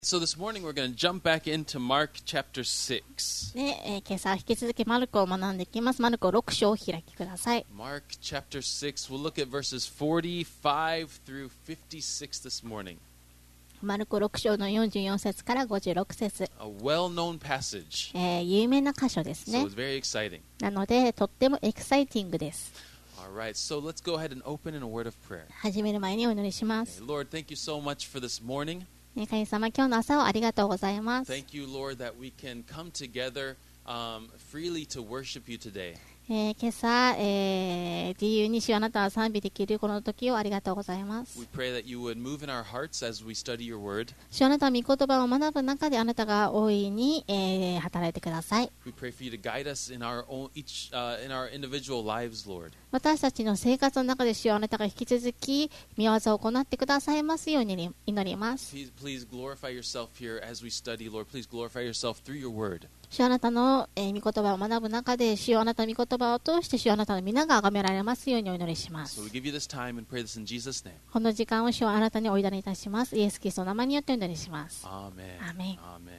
So this morning we're going to jump back into Mark chapter 6. で、今朝は引き続きマルコを学んでいきます。マルコ6章をお開きください。 Mark chapter 6, we'll look at verses 45 through 56 this morning. マルコ6章の44節から56節、 A well-known passage, 有名な箇所です so ね。 it's very exciting. なので、とってもエキサイティングです。 All right, so let's go ahead and open in a word of prayer. 始める前にお祈りしま Okay, す。 Lord, thank you so much for this morning. 神様、今日の朝をありがとうございます。 Thank you, Lord, that we can come together freely to worship you today. 今朝、自由に主あなたは賛美できるこの時をありがとうございます。 We pray that you would move in our hearts as we study your word. 主あなたは御言葉を学ぶ中であなたが大いに、働いてください。 We pray for you to guide us in our own in our individual lives, Lord. 私たちの生活の中で主よあなたが引き続き御業を行ってくださいますように祈ります。 Please glorify yourself here as we study, Lord. Please glorify yourself through your word. 主あなたの、御言葉を学ぶ中で主よあなたの御言葉を通して主よあなたの皆が崇められますようにお祈りしま So す。 we give you this time and pray this in Jesus' name. この時間を主よあなたにお委ねいたします。イエス・キリストの名前によってお祈りします。 Amen. Amen. Amen.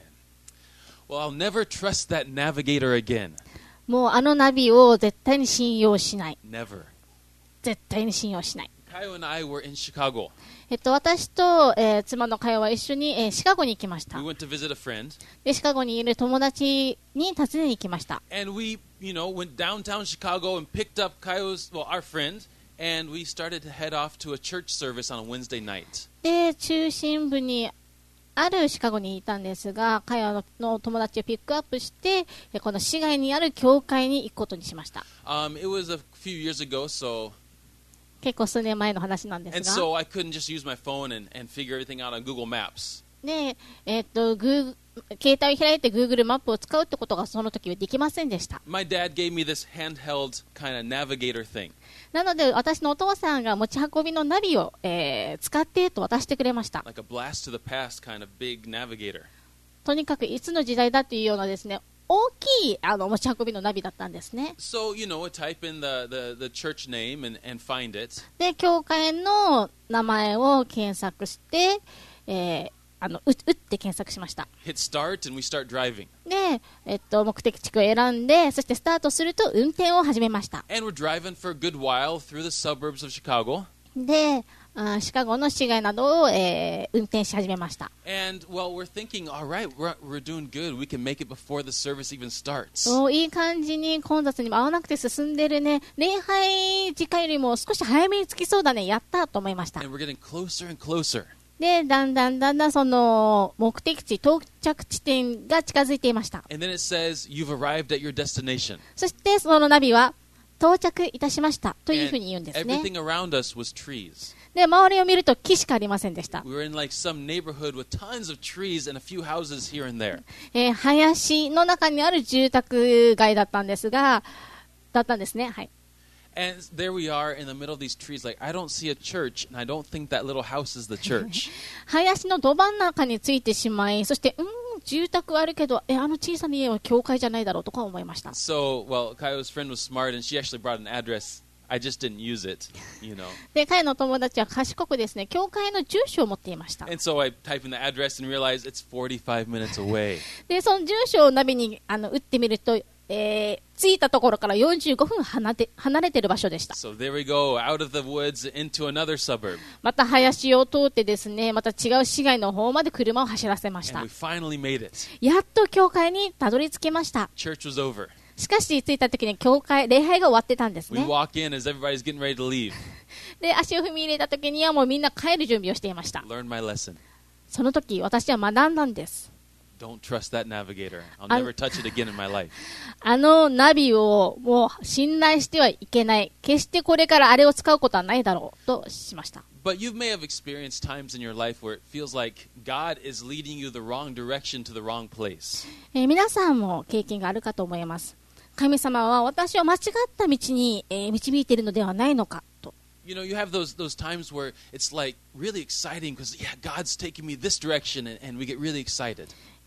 Well, I'll never trust that navigator again. もうあのナビを絶対に信用しない。 Never. 絶対に信用しない。 Kyle and I were in Chicago. 私と、妻の会話は一緒に、シカゴに行きまし We た。 went to visit a friend, で、シカゴにいる友達に訪ねに行きました。 and we, went downtown Chicago and picked up our friend, and we started to head off to a church service on a Wednesday night. で、中心部にあるシカゴにいたんですが、会話の友達をピックアップして、この市街にある教会に行くことにしました。 It was a few years ago, 結構数年前の話なんです and が。 so I couldn't just use my phone and figure everything out on Google Maps. で、携帯を開いて Google マップを使うってことがその時はできませんでした。 My dad gave me this handheld kind of navigator thing. なので、私のお父さんが持ち運びのナビを、使ってと渡してくれました。 Like a blast to the past kind of big navigator. とにかくいつの時代だというようなですね、大きい持ち運びのナビだったんですね。 So, type in the church name and find it. で、教会の名前を検索して、打って検索しました。 Hit start and we start driving. で、目的地区を選んで、そしてスタートすると運転を始めました。 And we're driving for a good while through the suburbs of Chicago. で、シカゴの市街などを、運転し始めました。 And, we're thinking, all right, we're doing good. We can make it before the service even starts. いい感じに混雑にも合わなくて進んでるね。礼拝時間よりも少し早めに着きそうだね。やったと思いました。 And we're getting closer and closer. で、だんだんその目的地、到着地点が近づいていました。 And then it says, you've arrived at your destination. そしてそのナビは到着いたしましたというふう And に言うんですね。 everything around us was trees. で、周りを見ると木しかありませんでした。 We were in like some neighborhood with tons of trees and a few houses here and there. 林の中にある住宅街だったんですね。はい。 And there we are in the middle of these trees. Like, I don't see a church, and I don't think that little house is the church. 林のど真ん中についてしまい、そして、住宅あるけど、あの小さな家は教会じゃないだろうとか思いました。 So, Kaio's friend was smart, and she actually brought an address. I just didn't use it, で、彼の友達は賢くですね、教会の住所を持っていました。 And so I type in the address and realize it's 45 minutes away. で、その住所をナビに打ってみると、着いたところから45分離れている場所でした。 So there we go, out of the woods into another suburb. また林を通ってですね、また違う市街の方まで車を走らせまし And た we。finally made it. やっと教会にたどり着きました。 Church was over. しかし着いた時に礼拝が終わってたんです We ね。 walk in as everybody's getting ready to leave. で、足を踏み入れた時にはもうみんな帰る準備をしていました。 Learn my lesson. その時私は学んだんです。 Don't trust that navigator. I'll never touch it again in my life. ナビをもう信頼してはいけない。決してこれからあれを使うことはないだろうとしました。 But you may have experienced times in your life where it feels like God is leading you the wrong direction to the wrong place. 皆さんも経験があるかと思います。神様は私を間違った道に、導いているのではないのかと。 You have those times where it's like really exciting because, yeah, God's taking me this direction and we get really excited.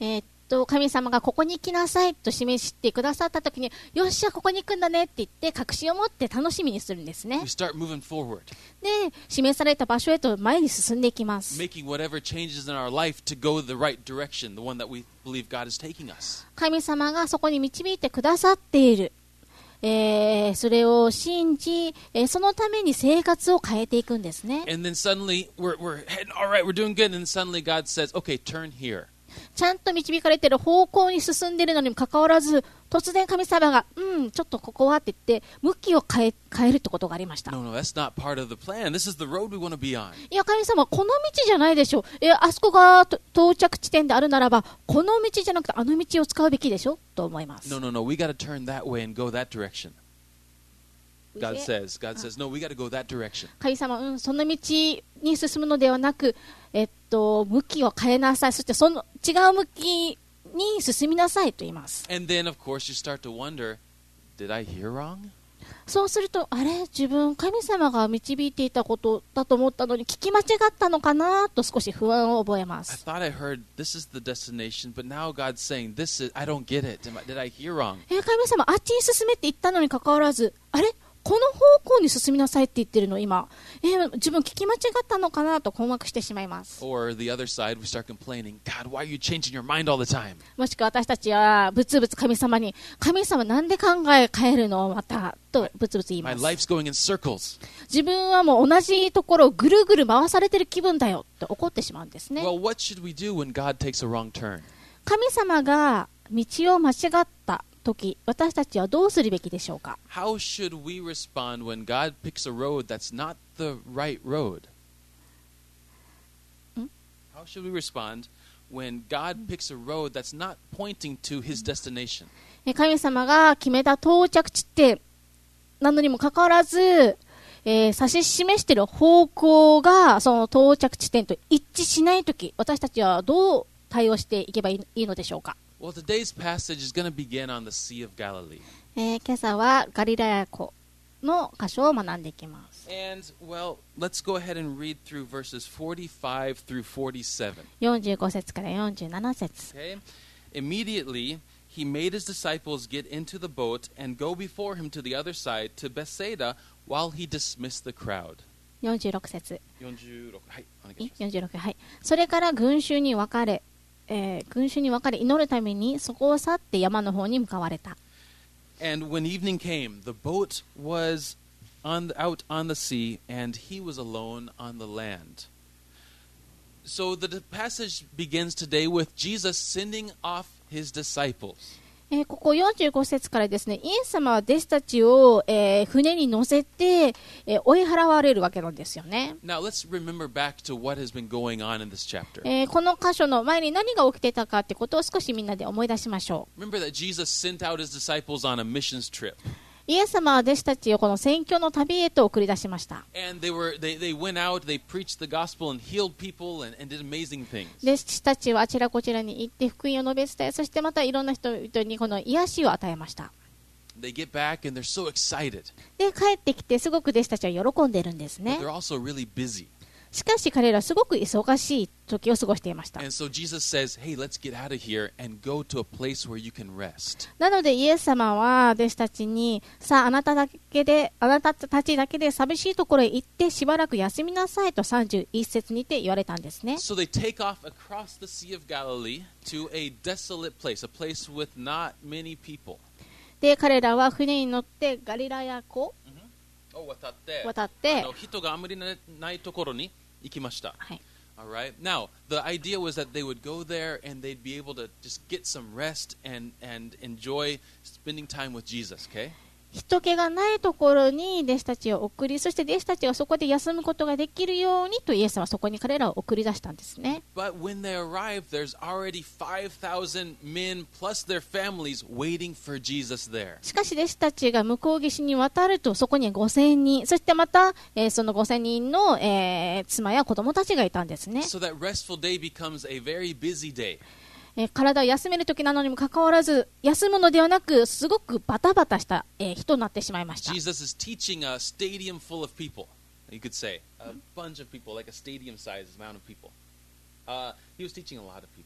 神様がここに行きなさいと示してくださったときに、よっしゃ、ここに行くんだねって言って、確信を持って楽しみにするんですね。 We start moving forward, で、示された場所へと前に進んでいきます。 making whatever changes in our life to go the right direction, the one that we believe God is taking us. 神様がそこに導いてくださっている。それを信じ、そのために生活を変えていくんですね。 And then suddenly we're heading, all right, we're doing good. And then suddenly God says, okay, turn here. ちゃんと導かれている方向に進んでいるのにもかかわらず、突然神様が、ちょっとここはって言って、向きを変えるってことがありました。 No, that's not part of the plan. This is the road we want to be on. いや、神様、この道じゃないでしょ。あそこが到着地点であるならば、この道じゃなくてあの道を使うべきでしょと思います。 No, we got to turn that way and go that direction. God says, no, we got to go that direction. 神様、その道に進むのではなく、向きを変えなさい。そしてその違う向きに進みなさいと言います。 And then, of course, you start to wonder, did I hear wrong? そうすると、あれ、自分、神様が導いていたことだと思ったのに聞き間違ったのかなと少し不安を覚えま I す。 thought I heard this is the destination, but now God's saying, I don't get it. Did I hear wrong? 神様、あっちに進めって言ったのにかかわらず、あれこの方向に進みなさいって言ってるの今、自分聞き間違ったのかなと困惑してしまいます。 Or the other side, we start complaining, God, why are you changing your mind all the time? もしくは私たちはぶつぶつ神様に、神様なんで考え変えるのまたとぶつぶつ言い My ます。 life's going in circles. 自分はもう同じところをぐるぐる回されてる気分だよと怒ってしまうんですね。 Well, what should we do when God takes a wrong turn? 神様が道を間違った時、私たちはどうするべきでしょうか。 How should we respond when God picks a road that's not the right road? How should we respond when God picks a road that's not pointing to his destination? 神様が決めた到着地点なのにもかかわらず、指し示している方向がその到着地点と一致しないとき、私たちはどう対応していけばいいのでしょうか。 Well, today's passage is going to begin on the Sea of Galilee. 今朝はガリラヤ湖の箇所を学んでいきます。 And, well, let's go ahead and read through verses 45 through 47. 45節から47節。 Okay? Immediately, he made his disciples get into the boat and go before him to the other side to Bethsaida while he dismissed the crowd. 46節。 46. はい、お願いします。 46、はい。それから群衆に分かれ、祈るためにそこを去って山の方に向かわれた。 And when evening came, the boat was out on the sea, and he was alone on the land. So the passage begins today with Jesus sending off his disciples. ここ45節からですね、イエス様は弟子たちを、船に乗せて、追い払われるわけなんですよね。 Now let's remember back to what has been going on in this chapter. この箇所の前に何が起きてたかってことを少しみんなで思い出しましょ Remember that Jesus sent out his disciples on a missions trip. う。イエス様は弟子たちをこの宣教の旅へと送り出しました。 And they went out, they preached the gospel and healed people and did amazing things. 弟子たちはあちらこちらに行って福音を述べ伝え、そしてまたいろんな人々にこの癒しを与えました。 They get back and they're so excited. で、帰ってきてすごく弟子たちは喜んでいるんです But ね。 they're also really busy. しかし彼らはすごく忙しい時を過ごしていました。 And so Jesus says, hey, let's get out of here and go to a place where you can rest. なのでイエス様は弟子たちに、さああなたたちだけで寂しいところへ行ってしばらく休みなさいと31節にて言われたんですね。 So they take off across the Sea of Galilee to a desolate place, a place with not many people. で、彼らは船に乗ってガリラヤ湖渡って人があまりないところに行きました。 はい。 All right. Now, the idea was that they would go there and they'd be able to just get some rest and enjoy spending time with Jesus, okay? 人気がないところに弟子たちを送り、そして弟子たちがそこで休むことができるようにとイエスはそこに彼らを送り出したんですね。 But when they arrived, there's already 5,000 men plus their families waiting for Jesus there. しかし弟子たちが向こう岸に渡るとそこに5000人、そしてまた、その5000人の、妻や子供たちがいたんですね。 So that restful day becomes a very busy day. 体を休める時なのにもかかわらず休むのではなくすごくバタバタした、人になってしまいました。 Jesus is teaching a stadium full of people, you could say. A bunch of people, like a stadium-sized amount of people. He was teaching a lot of people.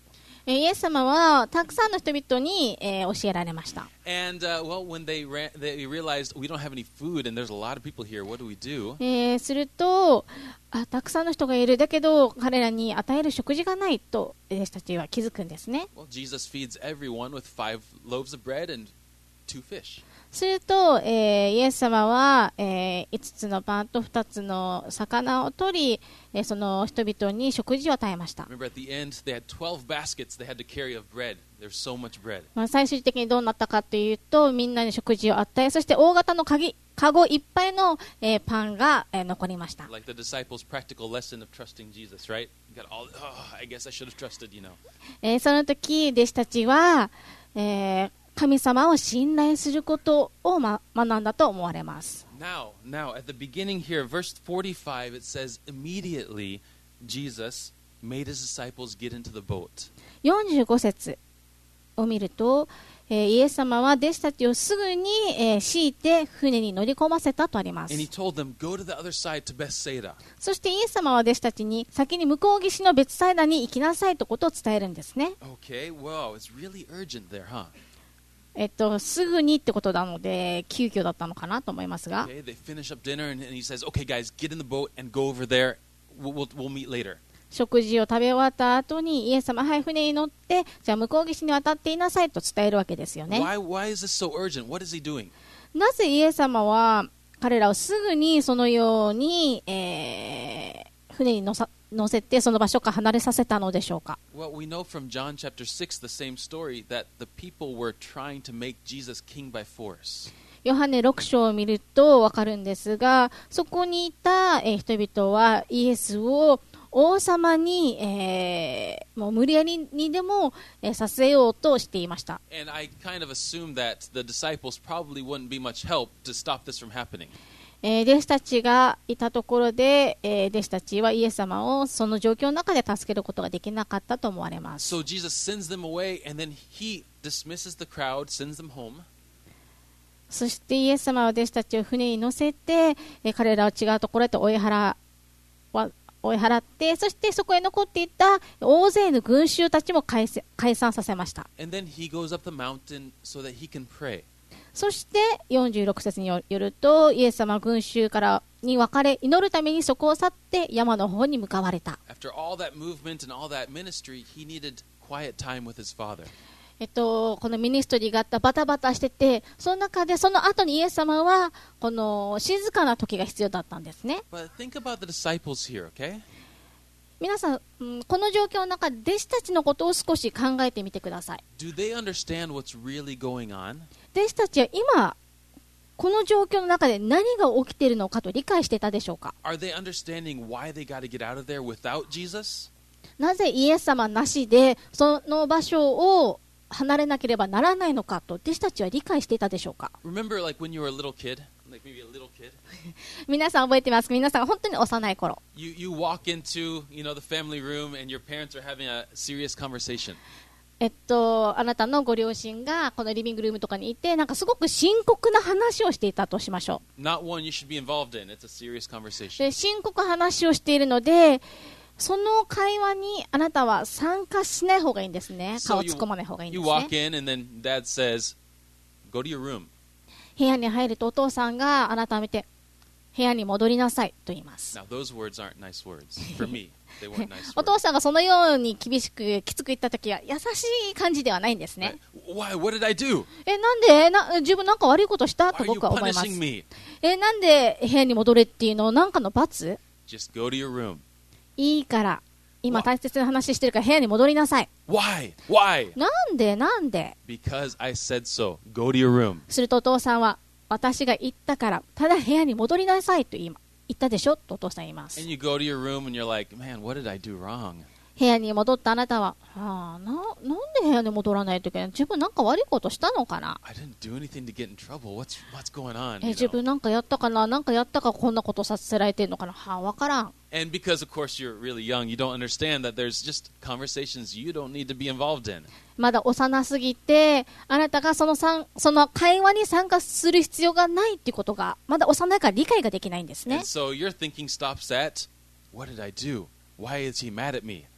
イエス様はたくさんの人々に、教えられました。 And well, when they realized we don't have any food and there's a lot of people here, what do we do? するとたくさんの人がいる、だけど彼らに与える食事がないと弟子たちは気づくんですね。 Well, Jesus feeds everyone with 5 loaves of bread and 2 fish. すると、イエス様は、5つのパンと2つの魚を取り、その人々に食事を与えました。 Remember at the end they had 12 baskets they had to carry of bread. There's so much bread. 最終的にどうなったかというと、みんなに食事を与え、そして大型のカゴいっぱいの、パンが、残りました。 Like the disciples' practical lesson of trusting Jesus, right? You got all, I guess I should have trusted, you know. その時弟子たちは、神様を信頼することを、学んだと思われます。 Now, at the beginning here, verse 45, it says, immediately Jesus made his disciples get into the boat. 45節を見ると、イエス様は弟子たちをすぐに、強いて船に乗り込ませたとあります。 And he told them, go to the other side to Bethsaida. そしてイエス様は弟子たちに先に向こう岸の別サイダに行きなさいということを伝えるんですね。 Okay, wow, it's really urgent there, huh? すぐにってことなので急遽だったのかなと思いますが、 Okay, they finish up dinner and he says, okay guys, get in the boat and go over there. We'll meet later. 食事を食べ終わった後にイエス様、はい、船に乗ってじゃあ向こう岸に渡っていなさいと伝えるわけですよね。 Why is this so urgent? What is he doing? なぜイエス様は彼らをすぐにそのように、船に乗せてその場所から離れさせたのでしょうか。 Well, we know from John chapter 6 the same story that the people were trying to make Jesus king by force. ヨハネ6章を見ると分かるんですが、そこにいた、人々はイエスを王様に、もう無理やりにでも、させようとしていました。 And I kind of assume that the disciples probably wouldn't be much help to stop this from happening. 弟子たちがいたところで、弟子たちはイエス様をその状況の中で助けることができなかったと思われます。 So Jesus sends them away and then he dismisses the crowd, sends them home. そしてイエス様は弟子たちを船に乗せて、彼らを違うところへと追い払って、そしてそこへ残っていた大勢の群衆たちも解散させました。 And then he goes up the mountain so that he can pray. そして46節によると、イエス様は群衆からに分かれ、祈るためにそこを去って山の方に向かわれた。 After all that movement and all that ministry, he needed quiet time with his father. このミニストリーがあったバタバタしてて、その中でその後にイエス様はこの静かな時が必要だったんですね。 But think about the disciples here, okay? 皆さん、この状況の中で弟子たちのことを少し考えてみてください。 Do they understand what's really going on? 弟子たちは今この状況の中で何が起きているのかと理解していたでしょうか。 Are they understanding why they got to get out of there without Jesus? なぜイエス様なしでその場所を離れなければならないのかと弟子たちは理解していたでしょうか。 Remember like when you were a little kid? Like maybe a little kid? 皆さん覚えてますか。皆さんが本当に幼い頃、 You walk into, the family room and your parents are having a serious conversation. あなたのご両親がこのリビングルームとかにいて、なんかすごく深刻な話をしていたとしましょう。 Not one you should be involved in. It's a serious conversation. で、深刻な話をしているので、その会話にあなたは参加しない方がいいんですね。顔を突っ込まない方がいいんで You す walk ね。 in and then dad says, go to your room. 部屋に入るとお父さんがあなたを見て、部屋に戻りなさいと言います。 Now those words aren't nice words. For me, they weren't nice お words. 父さんがそのように厳しくきつく言ったときは優しい感じではないんですね。 Why? What did I do? なんで自分なんか悪いことしたと Why are you 僕は思います。 punishing me? なんで部屋に戻れっていうのをなんかの罰？ Just go to your room. いいから今大切な話してるから部屋に戻りなさい。 Why? Why? なんで Because I said so. Go to your room. するとお父さんは私が言ったからただ部屋に戻りなさいと言ったでしょとお父さん言います。 And you go to your room and you're like, man, what did I do wrong? 部屋に戻ったあなたは、なんで部屋に戻らないといけない。自分なんか悪いことしたのかな。 I didn't do anything to get in trouble. What's going on? 自分なんかやったかな。なんかやったかこんなことさせられてるのかな。わからん。 And because, of course, you're really young, you don't understand that there's just conversations you don't need to be involved in. まだ幼すぎて、あなたがその会話に参加する必要がないっていうことが、まだ幼いから理解ができないんですね。 And so your thinking stops at, what did I do? Why is he mad at me?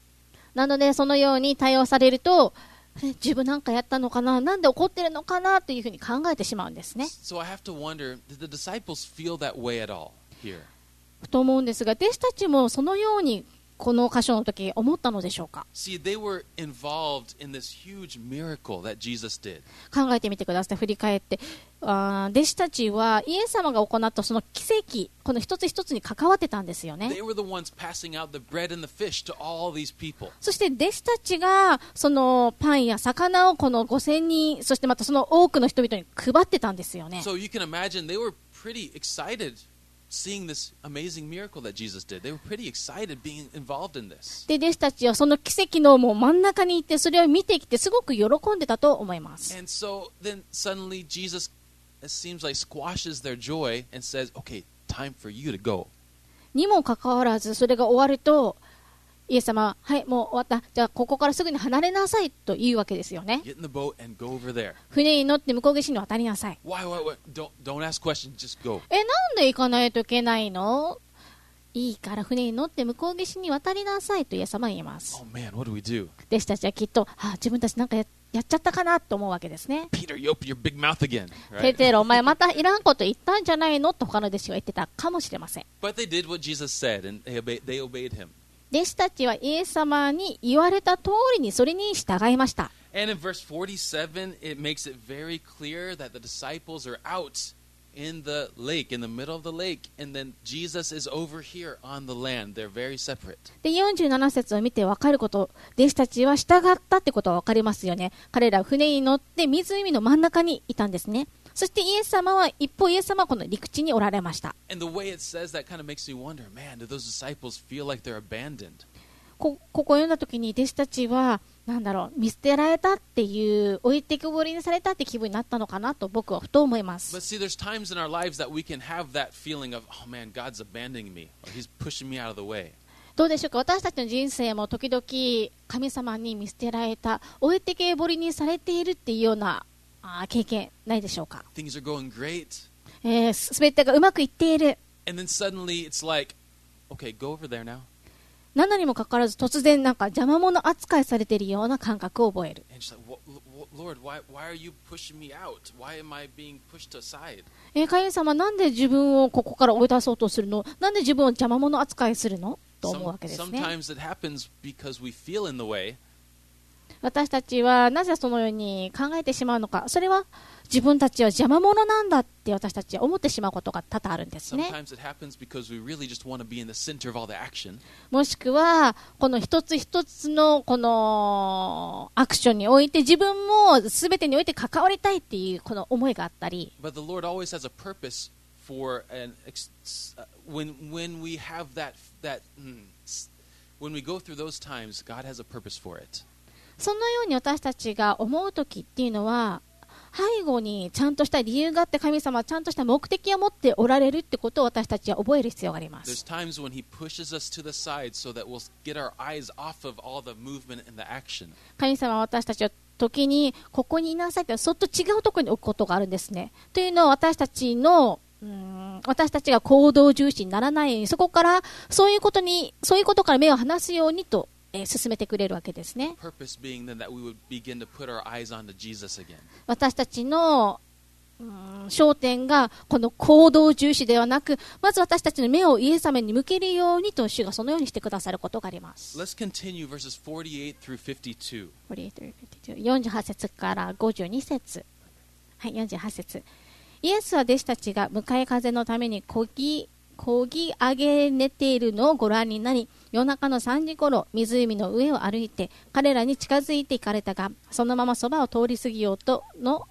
なのでそのように対応されると、自分なんかやったのかな、なんで怒ってるのかなというふうに考えてしまうんですね。 So I have to wonder, did the disciples feel that way at all here? と思うんですが、弟子たちもそのようにこの箇所の時思ったのでしょうか。 See, they were involved in this huge miracle that Jesus did. 考えてみてください。振り返って、弟子たちはイエス様が行ったその奇跡、この一つ一つに関わってたんですよね。 They were the ones passing out the bread and the fish to all these people. そして弟子たちがそのパンや魚をこの5000人、そしてまたその多くの人々に配ってたんですよね。 So you can imagine they were pretty excited seeing this amazing miracle that Jesus did. They were pretty excited being involved in this. で、弟子たちはその奇跡のもう真ん中にいて、それを見てきてすごく喜んでたと思います。 And so then suddenly Jesus, it seems like, squashes their joy and says, okay, time for you to go. にもかかわらず、それが終わると、イエス様は、はい、もう終わった。じゃあ、ここからすぐに離れなさいと言うわけですよね。 Get in the boat and go over there. 船に乗って向こう岸に渡りなさい。 Why? Don't ask questions, just go. なんで行かないといけないの？いいから船に乗って向こう岸に渡りなさいとイエス様は言います。 Oh man, what do we do? 弟子たちはきっと、自分たちなんかやっちゃったかなと思うわけですね。 Peter, you open your big mouth again. ペ Right? テロ、お前またいらんこと言ったんじゃないのと他の弟子が言ってたかもしれません。 But they did what Jesus said, and they obeyed him. 弟子たちはイエス様に言われた通りにそれに従いました。 And in verse 47, it makes it very clear that the disciples are out in the lake, in the middle of the lake, and then Jesus is over here on the land. They're very separate. で、47節を見て分かること、弟子たちは従ったってことは分かりますよね。彼らは船に乗って湖の真ん中にいたんですね。そしてイエス様は、一方イエス様はこの陸地におられました。 And the way it says that kind of makes me wonder, man, do those disciples feel like they're abandoned? ここを読んだ時に弟子たちは、見捨てられたっていう、置いてくぼりにされたって気分になったのかなと僕はふと思いま But す。 see, there's times in our lives that we can have that feeling of, oh man, God's abandoning me, or He's pushing me out of the way. どうでしょうか。私たちの人生も時々神様に見捨てられた、置いてけぼりにされているっていうような経験ないでしょうか。 Things are going great, すべてがうまくいっている。 and then suddenly it's like, okay, go over there now. なのにもかかわらず突然邪魔者扱いされているような感覚を覚える。 And she's like, Lord, why are you pushing me out? Why am I being pushed aside? 神様、なんで自分をここから追い出そうとするの？なんで自分を邪魔者扱いするの？と思うわけですね。 Sometimes it happens because we feel in the way. 私たちはなぜそのように考えてしまうのか。それは自分たちは邪魔者なんだって私たちは思ってしまうことが多々あるんですね。 Sometimes it happens because we really just want to be in the center of all the action. もしくはこの一つ一つのこのアクションにおいて自分も全てにおいて関わりたいっていうこの思いがあったり、 But the Lord always has a purpose for when we have when we go through those times, God has a purpose for it. そのように私たちが思うときっていうのは背後にちゃんとした理由があって、神様はちゃんとした目的を持っておられるってことを私たちは覚える必要がありま There's す。 times when He pushes us to the side so that we'll get our eyes off of all the movement and the action. 神様は私たちを時にここにいなさいってそっと違うところに置くことがあるんですね。というのは私たちが行動重視にならないように、そこからそういうことから目を離すようにと進めてくれるわけですね。 Purpose being then that we would begin to put our eyes onto Jesus again. 私たちの焦点がこの行動重視ではなく、まず私たちの目をイエス様に向けるようにと主がそのようにしてくださることがあります。 Let's continue verses 48 through 52. 48節から52節。はい、48節。イエスは弟子たちが向かい風のために漕ぎ上げ寝ているのをご覧になり、夜中の3時頃、湖の上を歩いて彼らに近づいて行かれたが、そのままそばを通り過ぎようとの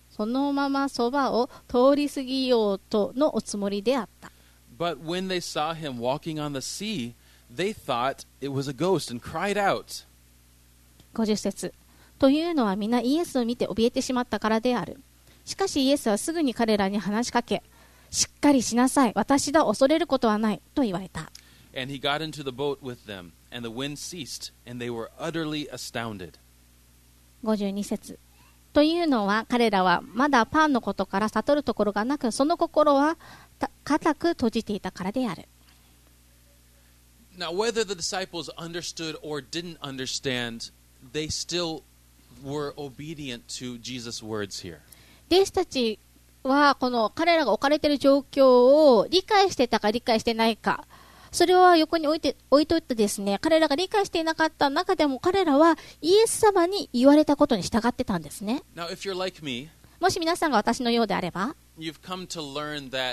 おつもりであった。 But when they saw him walking on the sea, they thought it was a ghost and cried out. 50節。というのは皆イエスを見て怯えてしまったからである。しかしイエスはすぐに彼らに話しかけ、しっかりしなさい、私だ、恐れることはないと言われた。 And he got into the boat with them, and the wind ceased, and they were utterly astounded. 52節。というのは彼らはまだパンのことから悟るところがなく、その心は固く閉じていたからである。 Now, whether the disciples understood or didn't understand, they still were obedient to Jesus' words here. 弟子たちはこの彼らが置かれている状況を理解してたか理解してないか、それは横に置いといてですね、彼らが理解していなかった中でも彼らはイエス様に言われたことに従ってたんですね。 Now, if you're like me, もし皆さんが私のようであれば、 you've come to learn that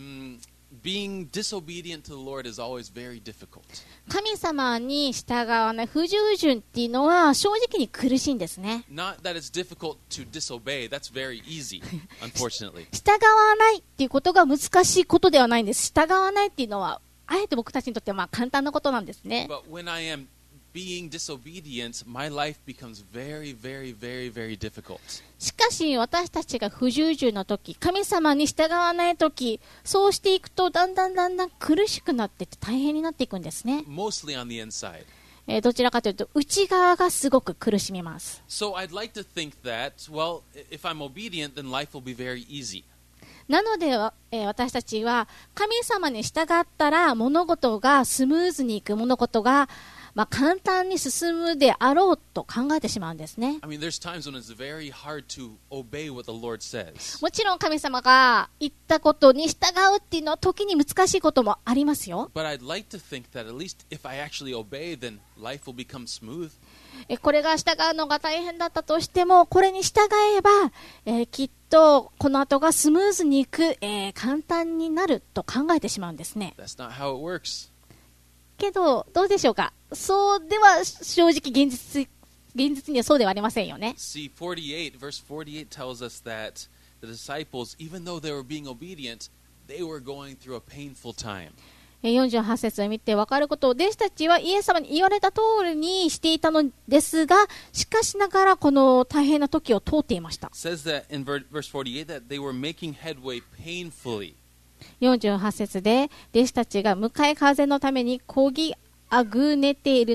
being disobedient to the Lord is always very difficult. 神様に従わない不従順っていうのは正直に苦しいんですね。 Not that it's difficult to disobey. That's very easy, unfortunately. 従わないっていうことが難しいことではないんです。従わないっていうのはあえて僕たちにとっては簡単なことなんですね。 But when I am being disobedient, my life becomes very, very, very, very difficult. しかし私たちが不従順な時、神様に従わない時、そうしていくとだんだん苦しくなっていって大変になっていくんですね。 Mostly on the inside. どちらかというと内側がすごく苦しみます。 So I'd like to think that, well, if I'm obedient, then life will be very easy. なので、私たちは神様に従ったら物事がスムーズにいく、物事が簡単に進むであろうと考えてしまうんですね。 I mean, there's times when it's very hard to obey what the Lord says. もちろん神様が言ったことに従うっていうのは時に難しいこともありますよ。 But I'd like to think that at least if I actually obey, then life will become smooth. これが従うのが大変だったとしても、これに従えば、きっとこの後がスムーズにいく、簡単になると考えてしまうんですね。 That's not how it works. けどどうでしょうか。そうでは正直現実にはそうではありませんよね。 See, verse 48 tells us that the disciples, even though they were being obedient, they were going through a painful time. 48節を見て分かることを、弟子たちはイエス様に言われた通りにしていたのですが、しかしながらこの大変な時を通っていました。 It says that in verse 48 that they were making headway painfully. 48節で弟子たちが向かい風のために漕ぎあぐねてい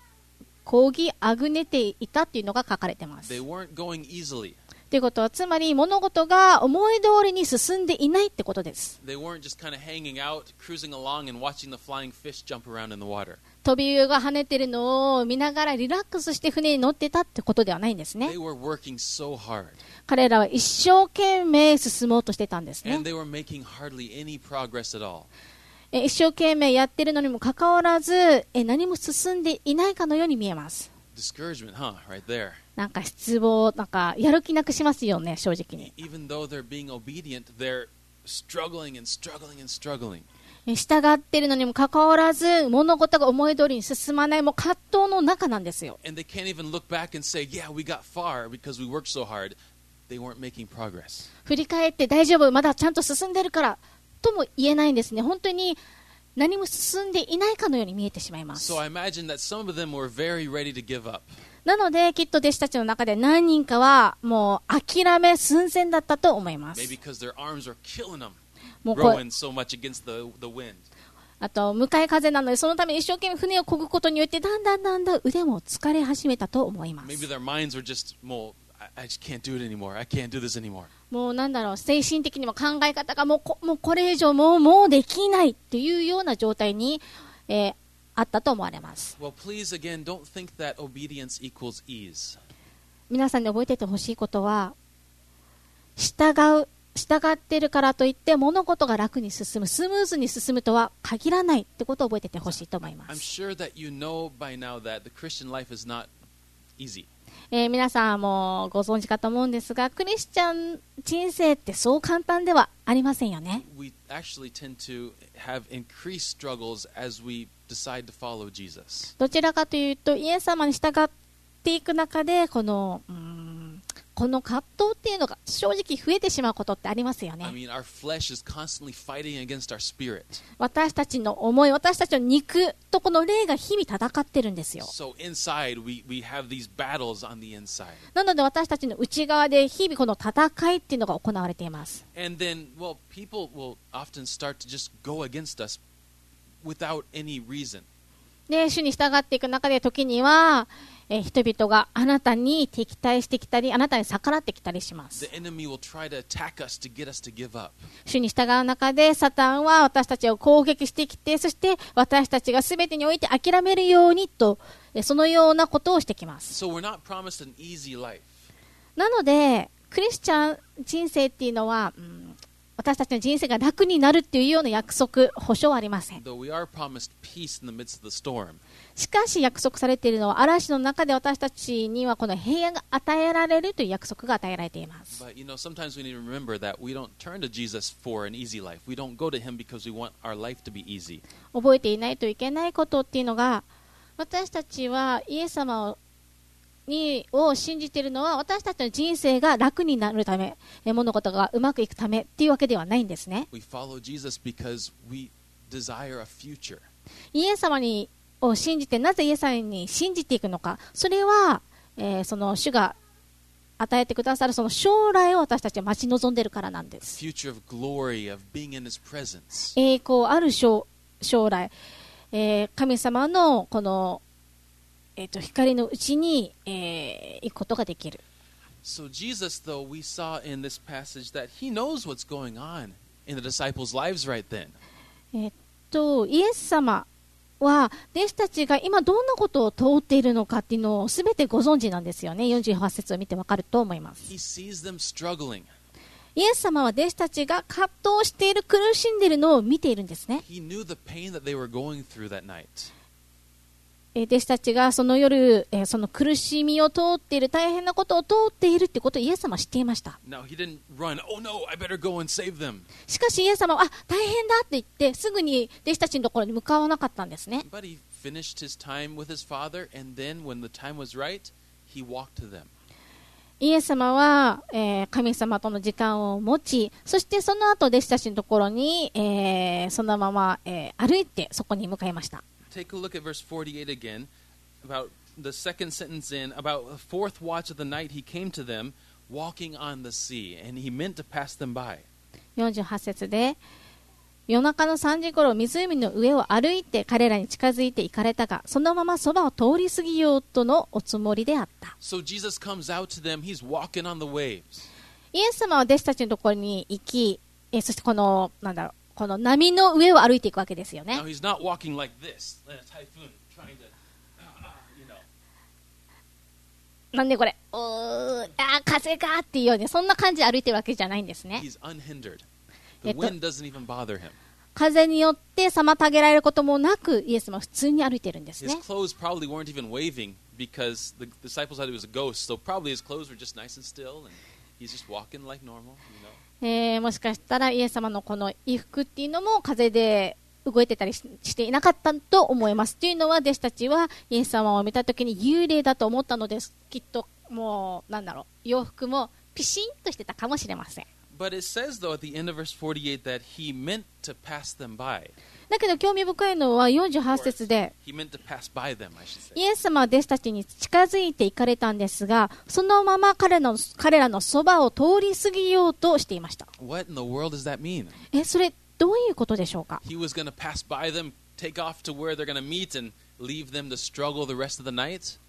たというのが書かれています。 They weren't going easily. ということはつまり物事が思い通りに進んでいないってことです。 They weren't just kind of hanging out, cruising along and watching the flying fish jump around in the water. 飛び魚が跳ねてるのを見ながらリラックスして船に乗ってたってことではないんですね。 They were working so hard. 彼らは一生懸命進もうとしてたんですね。 And they were making hardly any progress at all. 一生懸命やってるのにもかかわらず何も進んでいないかのように見えます。 Discouragement, huh? Right there. なんか失望、なんかやる気なくしますよね、正直に。 Even though they're being obedient, they're struggling and struggling and struggling. 従ってるのにもかかわらず物事が思い通りに進まない、もう葛藤の中なんですよ。 And they can't even look back and say, yeah, we got far because we worked so hard. They weren't making progress. 振り返って大丈夫、まだちゃんと進んでるからとも言えないんですね。本当に何も進んでいないかのように見えてしまいます。 So I imagine that some of them were very ready to give up. なのできっと弟子たちの中で何人かはもう諦め寸前だったと思います。 Maybe because their arms were killing them, もうこう rowing so much against the wind. あと向かい風なのでそのために一生懸命船を漕ぐことによってだんだん腕も疲れ始めたと思います。 Maybe their minds were just, well, I just can't do it anymore. I can't do this anymore. もうなんだろう、精神的にも考え方がもうこれ以上もうできないというような状態に、あったと思われます。 Well, please again, don't think that obedience equals ease. 皆さんに覚えておいてほしいことは、従っているからといって物事が楽に進む、スムーズに進むとは限らないってことを覚えておいてほしいと思いま I'm す。 sure that you know by now that the Christian life is not easy. 皆さんもご存知かと思うんですが、クリスチャン人生ってそう簡単ではありませんよね。 We actually tend to have increased struggles as we decide to follow Jesus. どちらかというとイエス様に従っていく中でこの葛藤っていうのが正直増えてしまうことってありますよ I ね。 mean, our flesh is constantly fighting against our spirit. 私たちの思い、私たちの肉とこの霊が日々戦ってるんですよ。 So inside, we have these battles on the inside. なので私たちの内側で日々この戦いっていうのが行われています。 And then, well, people will often start to just go against us without any reason. で、主に従っていく中で時には、人々があなたに敵対してきたり、あなたに逆らってきたりします。 The enemy will try to attack us to get us to give up. 主に従う中でサタンは私たちを攻撃してきて、そして私たちが全てにおいて諦めるようにと、そのようなことをしてきます。 So we're not promised an easy life. なので、クリスチャン人生っていうのは、私たちの人生が楽になるっていうような約束、保証はありません。 Though we are promised peace in the midst of the storm. しかし約束されているのは、嵐の中で私たちにはこの平安が与えられるという約束が与えられています。 But sometimes we need to remember that we don't turn to Jesus for an easy life. We don't go to him because we want our life to be easy. 覚えていないといけないことっていうのが、私たちはイエス様を信じているのは私たちの人生が楽になるため、物事がうまくいくためっていうわけではないんですね。 We follow Jesus because we desire a future. イエス様を信じて、なぜイエス様に信じていくのか、それは、その主が与えてくださるその将来を私たちは待ち望んでいるからなんです。 Future of glory, of being in his presence. 栄光ある将来、神様のこの光のうちに、行くことができる。 So Jesus, though, we saw in this passage that he knows what's going on in the disciples' lives right then. イエス様は弟子たちが今どんなことを通っているのかっていうのをすべてご存知なんですよね。48節を見てわかると思います。 He sees them struggling. イエス様は弟子たちが葛藤している、苦しんでいるのを見ているんですね。 He knew the pain that they were going through that night. 弟子たちがその夜、その苦しみを通っている、大変なことを通っているってことをイエス様は知っていました。 Now he didn't run. Oh no, I better go and save them. しかしイエス様は大変だって言ってすぐに弟子たちのところに向かわなかったんですね。 But he finished his time with his father, and then when the time was right, he walked to them. イエス様は、神様との時間を持ち、そしてその後弟子たちのところに、そのまま、歩いてそこに向かいました。 Take a look at verse 48 again. About the second sentence in, about the fourth watch of the night, he came to them walking on the sea, and he meant to pass them by. 48節で、夜中の3時頃、湖の上を歩いて彼らに近づいて行かれたが、そのままそばを通り過ぎようとのおつもりであった。 So Jesus comes out to them. He's walking on the waves. イエス様は弟子たちのところに行き、そしてこの波の上を歩いていくわけですよね。 Now he's not walking like this, like a typhoon, trying to, you know. なんでこれ、風がっていうように、そんな感じで歩いてるわけじゃないんですね。 He's unhindered. The wind doesn't even bother him. 風によって妨げられることもなく、イエス様は普通に歩いてるんですね。 His clothes probably weren't even waving because the disciples thought he was a ghost. So probably his clothes were just nice and still, and he's just walking like normal, you know. もしかしたらイエス様のこの衣服っていうのも風で動いてたりしていなかったと思います。というのは弟子たちはイエス様を見たときに幽霊だと思ったのです。きっともう洋服もピシンとしてたかもしれません。 But it says though at the end of verse 48 that he meant to pass them by. だけど興味深いのは48節で He meant to pass by them, I should say. イエス様は弟子たちに近づいて行かれたんですが、そのまま彼らのそばを通り過ぎようとしていました。 What in the world does that mean? それどういうことでしょうか。 He was going to pass by them, take off to where they're going to meet and leave them to struggle the rest of the night?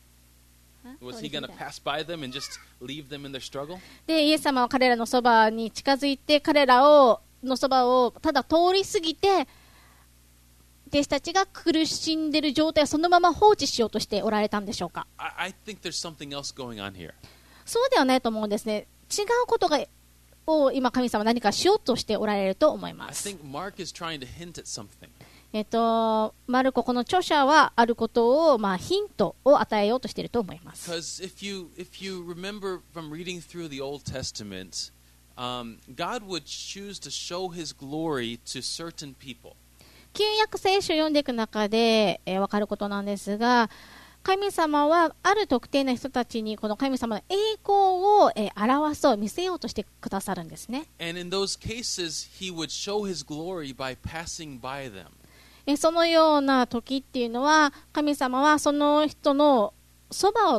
Was he going to pass by them and just leave them in their struggle? で、イエス様は彼らのそばに近づいて、彼らのそばをただ通り過ぎて、弟子たちが苦しんでいる状態をそのまま放置しようとしておられたんでしょうか。 I think there's something else going on here. そうではないと思うんですね。違うことを今神様は何かしようとしておられると思いま I す。 think Mark is trying to hint at something. マルコこの著者はあることを、ヒントを与えようとしていると思います。 Because if you remember from reading through the Old Testament, God would choose to show His glory to certain people. 旧約聖書を読んでいく中で、分かることなんですが、神様はある特定な人たちにこの神様の栄光を、表そう見せようとしてくださるんですね。 And in those cases, He would show His glory by passing by them. そのような時っていうのは神様はその人のそばを通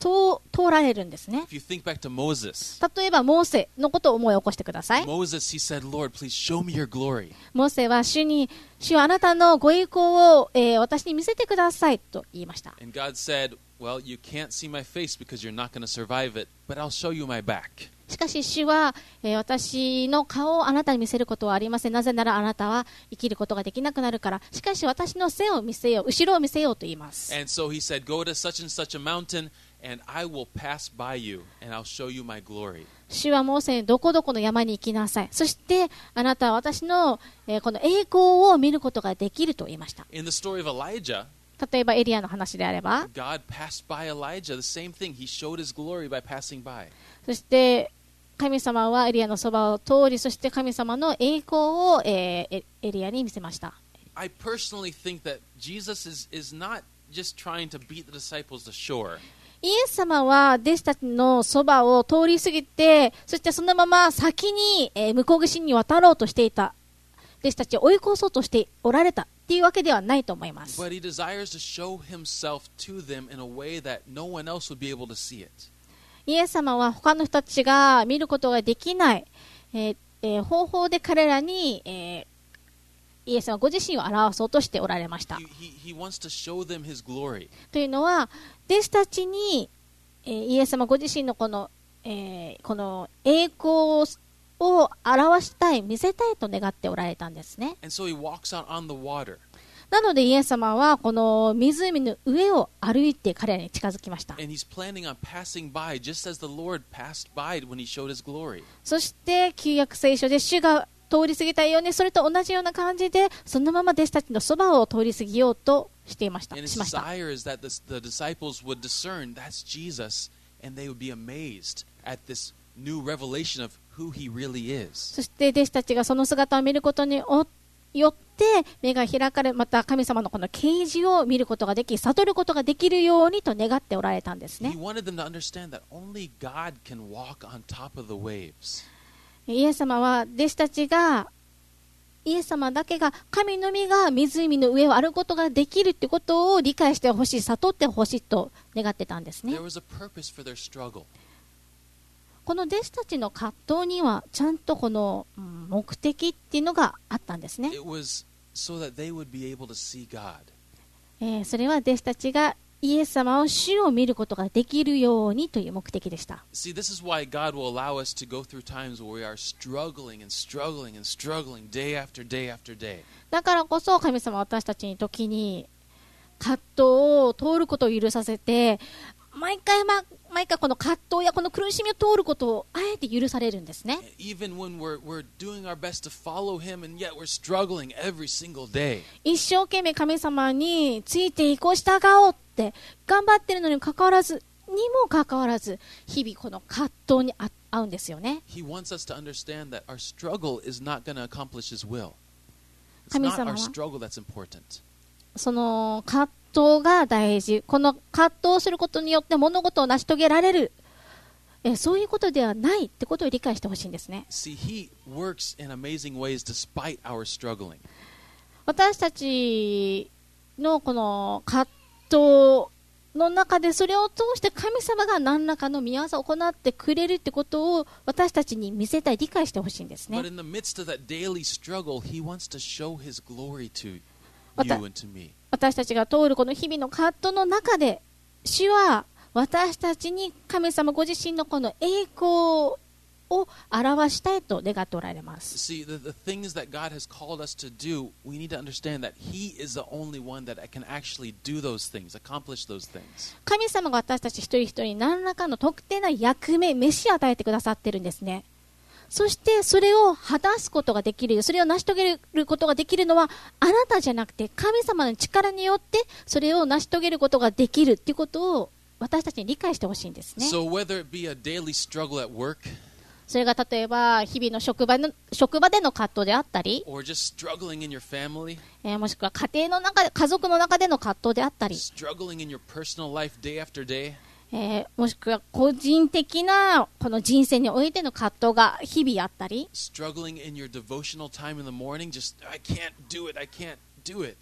通られるんですね。 If you think back to Moses, 例えばモーセのことを思い起こしてください。 Moses, he said, Lord, please show me your glory. モーセは主はあなたのご栄光を、私に見せてくださいと言いました。 And God said, well, you can't see my face because you're not going to survive it, but I'll show you my back. しかし主は、私の顔をあなたに見せることはありません。なぜならあなたは生きることができなくなるから。しかし私の背を見せよう、後ろを見せようと言います。 And so he said, go to such and such a mountain, and I will pass by you, and I'll show you my glory. 主はモーセにどこどこの山に行きなさい。そしてあなたは私の、この栄光を見ることができると言いました。 In the story of Elijah, 例えばエリアの話であれば、 God passed by Elijah, the same thing. He showed his glory by passing by. そして神様はエリアのそばを通り、そして神様の栄光を、エリアに見せました。 I personally think that Jesus is not just trying to beat the disciples to shore. イエス様は弟子たちのそばを通り過ぎて、そしてそのまま先に、向こう岸に渡ろうとしていた弟子たちを追い越そうとしておられたっていうわけではないと思います。 But he desires to show himself to them in a way that no one else would be able to see it. イエス様は他の人たちが見ることができない、方法で彼らに、イエス様ご自身を表そうとしておられました。 He wants to show them his glory. というのは弟子たちに、イエス様ご自身のこの栄光を表したい、見せたいと願っておられたんですね。 And so he walks out on the water. なのでイエス様はこの湖の上を歩いて彼らに近づきました。 And he's planning on passing by just as the Lord passed by when he showed his glory. そして旧約聖書で主が通り過ぎたように、それと同じような感じでそのまま弟子たちのそばを通り過ぎようとしていました。 And his しました。 desire is that the disciples would discern that's Jesus, and they would be amazed at this new revelation of who he really is. そして弟子たちがその姿を見ることによって目が開かれ、また神様のこの啓示を見ることができ、悟ることができるようにと願っておられたんですね。 He wanted them to understand that only God can walk on top of the waves. イエス様は弟子たちがイエス様だけが、神のみが湖の上を歩くことができるということを理解してほしい、悟ってほしいと願ってたんですね。 There was a purpose for their struggle. この弟子たちの葛藤にはちゃんとこの目的っていうのがあったんですね。 It was so that they would be able to see God. それは弟子たちがイエス様を主を見ることができるようにという目的でした。 See, this is why God will allow us to go through times where we are struggling and struggling and struggling day after day after day. だからこそ神様は私たちに時に葛藤を通ることを許させて、毎回この葛藤やこの苦しみを通ることをあえて許されるんですね。 Even when we're doing our best to follow Him, and yet we're struggling every single day. 一生懸命神様についていこう、従おうって頑張ってるのにもかかわらず日々この葛藤に合うんですよね。 He wants us to understand that our struggle is not going to accomplish His will. It's 神 not 様 our は struggle that's important. その葛藤が大事。この葛藤をすることによって物事を成し遂げられる。そういうことではないってことを理解してほしいんですね。 See, He works in amazing ways despite our struggling. 私たちのこの葛藤の中でそれを通して神様が何らかの御業を行ってくれるってことを私たちに見せたい、理解してほしいんですね。 But in the midst of that daily struggle, He wants to show His glory to you また and to me. 私たちが通るこの日々の葛藤の中で、主は私たちに神様ご自身のこの栄光を表したいと願っておられます。 See, the things that God has called us to do, we need to understand that He is the only one that can actually do those things, accomplish those things. 神様が私たち一人一人に何らかの特定な役目、召しを与えてくださってるんですね。そしてそれを果たすことができる、それを成し遂げることができるのはあなたじゃなくて神様の力によってそれを成し遂げることができるということを私たちに理解してほしいんですね。 So whether it be a daily struggle at work, それが例えば日々の職場での葛藤であったり、 or just struggling in your family, もしくは家庭の中で、家族の中での葛藤であったり、 struggling in your personal life day after day, もしくは個人的なこの人生においての葛藤が日々あったり、 struggling in your devotional time in the morning, just I can't do it, I can't do it.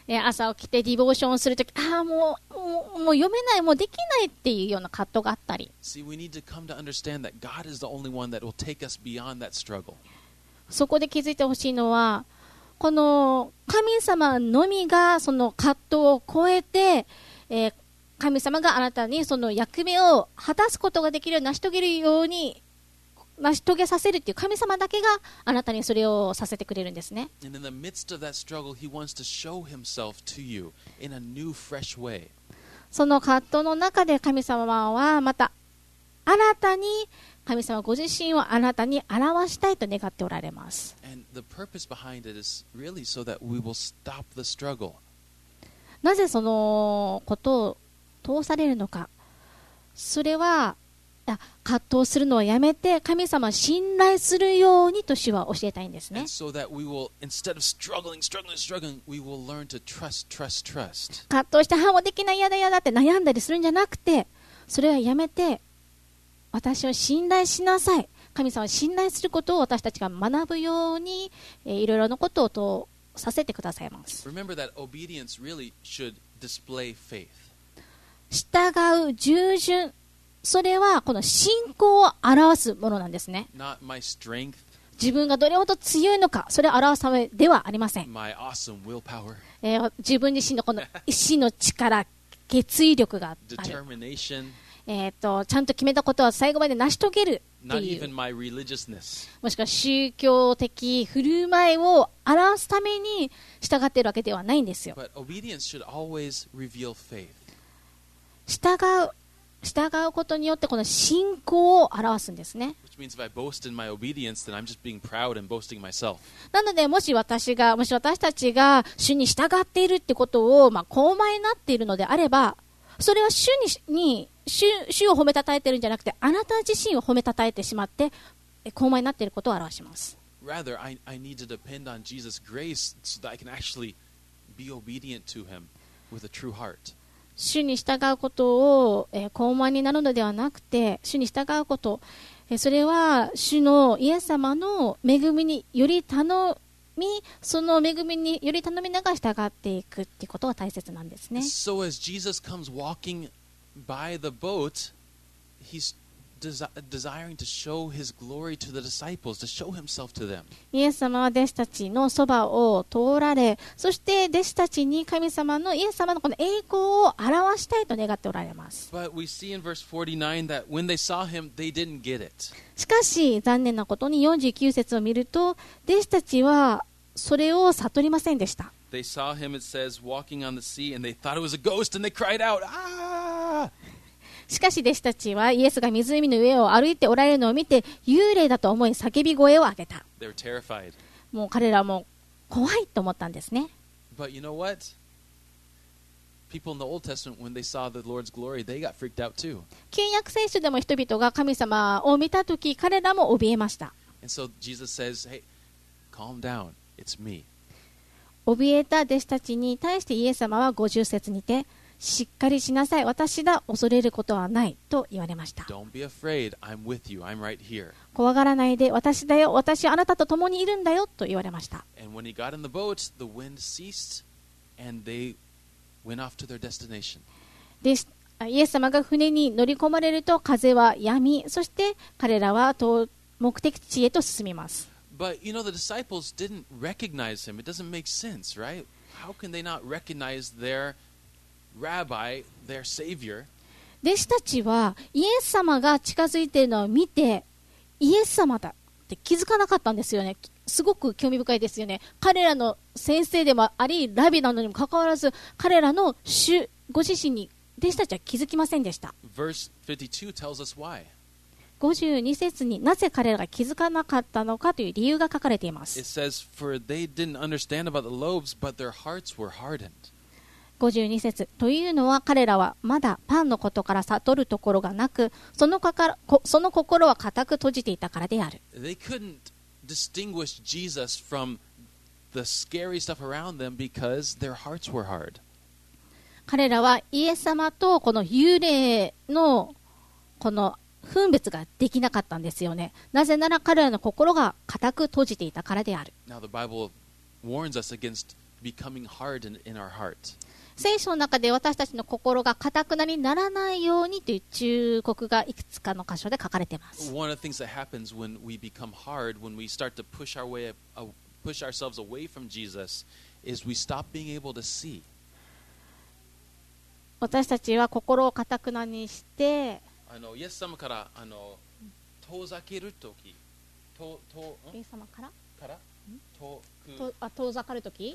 朝起きてディボーションするとき、もう読めない、もうできないっていうような葛藤があったり。 See, we need to come to understand that God is the only one that will take us beyond that struggle. そこで気づいてほしいのは、この神様のみがその葛藤を超えて、神様があなたにその役目を果たすことができるように成し遂げるように成し遂げさせるっていう神様だけがあなたにそれをさせてくれるんですね。 And in the midst of that struggle, He wants to show Himself to you in a new, fresh way. その葛藤の中で神様はまた新たに神様ご自身をあなたに表したいと願っておられます。 And the purpose behind it is really so that we will stop the struggle. なぜそのことを通されるのか。それは葛藤するのをやめて神様を信頼するようにと主は教えたいんですね。 And so that we will, instead of struggling, we will learn to trust. 葛藤してもうできない、やだって悩んだりするんじゃなくて、それはやめて私を信頼しなさい。神様を信頼することを私たちが学ぶように、いろいろなことをさせてくださいます。 Remember that obedience really should display faith. 従う従順、それはこの信仰を表すものなんですね。 Not my strength, 自分がどれほど強いのか、それを表すためではありません。 my awesome willpower, 自分自身のこの意志の力、決意力がある。 determination, ちゃんと決めたことは最後まで成し遂げるって not いう even my religiousness. もしくは宗教的振る舞いを表すために従っているわけではないんですよ。 But obedience should always reveal faith. 従うことによってこの信仰を表すんですね。 Which means if I boast in my obedience, then I'm just being proud and boasting myself. なのでもし私たちが主に従っているってことを、高慢になっているのであれば、それは主を褒めたたえているんじゃなくて、あなた自身を褒めたたえてしまって高慢になっていることを表します。 Rather, I need to depend on Jesus' grace so that I can actually be obedient to Him with a true heart. 主に従うことを、高慢になるのではなくて、主に従うこと、それは主のイエス様の恵みにより頼み、その恵みにより頼みながら従っていくっていうことが大切なんですね。 So as Jesus comes walking by the boat, He's desiring to show His glory to the disciples, to show Himself to them. イエス様は弟子たちのそばを通られ、そして弟子たちにイエス様のこの栄光を表したいと願っておられます。 But we see in verse 49 that when they saw Him, they didn't get it. しかし残念なことに49節を見ると、弟子たちはそれを悟りませんでした。 They saw Him, it says, walking on the sea, and they thought it was a ghost, and they cried out, "Ah!" しかし弟子たちはイエスが湖の上を歩いておられるのを見て幽霊だと思い叫び声を上げた。 They were terrified. もう彼らも怖いと思ったんですね。 But you know what? People in the Old Testament, when they saw the Lord's glory, they got freaked out too. 旧約聖書でも人々が神様を見たとき、彼らも怯えました。 And so Jesus says, "Hey, calm down. It's me." 怯えた弟子たちに対してイエス様は50節にて、しっかりしなさい、私だ、恐れることはないと言われました。 Don't be afraid. I'm with you. I'm right here. 怖がらないで、私だよ、私はあなたと共にいるんだよと言われました。 And when he got in the boat, the wind ceased, and they went off to their destination. でイエス様が船に乗り込まれると風は止み、そして彼らは目的地へと進みます。 But you know, the disciples didn't recognize him. It doesn't make sense, right? How can they not recognize their rabbi, their savior? 弟子たちはイエス様が近づいているのを見て、イエス様だって気づかなかったんですよね。すごく興味深いですよね。彼らの先生でもあり、ラビなのにもかかわらず、彼らの主ご自身に弟子たちは気づきませんでした。 Verse 52 tells us why. 52節になぜ彼らが気づかなかったのかという理由が書かれていま It す。 says, "For they didn't understand about the loaves, but their hearts were hardened." 52節というのは、彼らはまだパンのことから悟るところがなく、その心は固く閉じていたからである。 They couldn't distinguish Jesus from the scary stuff around them because their hearts were hard. 彼らはイエス様とこの幽霊のこの分別ができなかったんですよね。なぜなら彼らの心が固く閉じていたからである。 Now the Bible warns us against becoming hardened in our heart. 聖書の中で私たちの心が堅くなにならないようにという忠告がいくつかの箇所で書かれています。 One of the things that happens when we become hard, when we start to push ourselves away from Jesus, is we stop being able to see. 私たちは心を堅くなにして、 イエス様から遠ざけるとき、 イエス様から遠ざかるとき、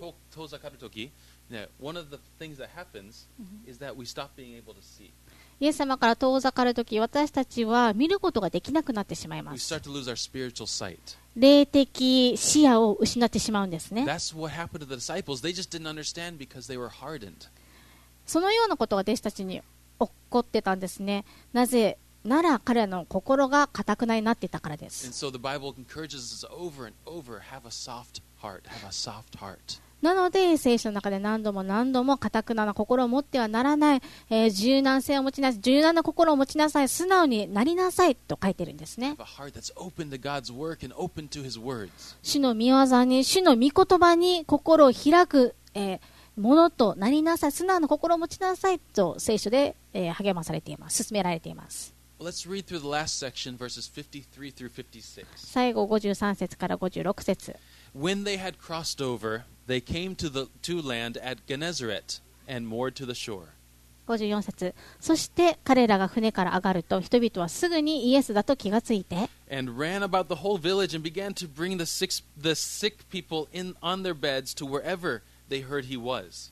one of the things that happens is that we stop being able to see. イエス様から遠ざかるとき、私たちは見ることができなくなってしまいま We す。 start to lose our spiritual sight. 霊的視野を失ってしまうんですね。 That's what happened to the disciples. They just didn't understand because they were hardened. そのようなことが弟子たちに起こってたんですね。なぜなら彼らの心が堅くなになっていたからで And す。 so the Bible encourages us over and over, have a soft heart, have a soft heart. なので聖書の中で何度も何度も堅くなな心を持ってはならない、柔軟性を持ちなさい、柔軟な心を持ちなさい、素直になりなさいと書いてるんですね。 Have a heart that's open to God's work and open to His words. 主の御業に、主の御言葉に心を開く、ものとなりなさい、素直な心を持ちなさいと聖書で、励まされています。勧められています。 Let's read through the last section, verses 53 through 56. 最後53節から56節。 When they had crossed over, they came to land at Gennesaret and moored to the shore. 54節。そして彼らが船から上がると、人々はすぐにイエスだと気がついて、 And ran about the whole village and began to bring the sick people on their beds to wherever they heard he was.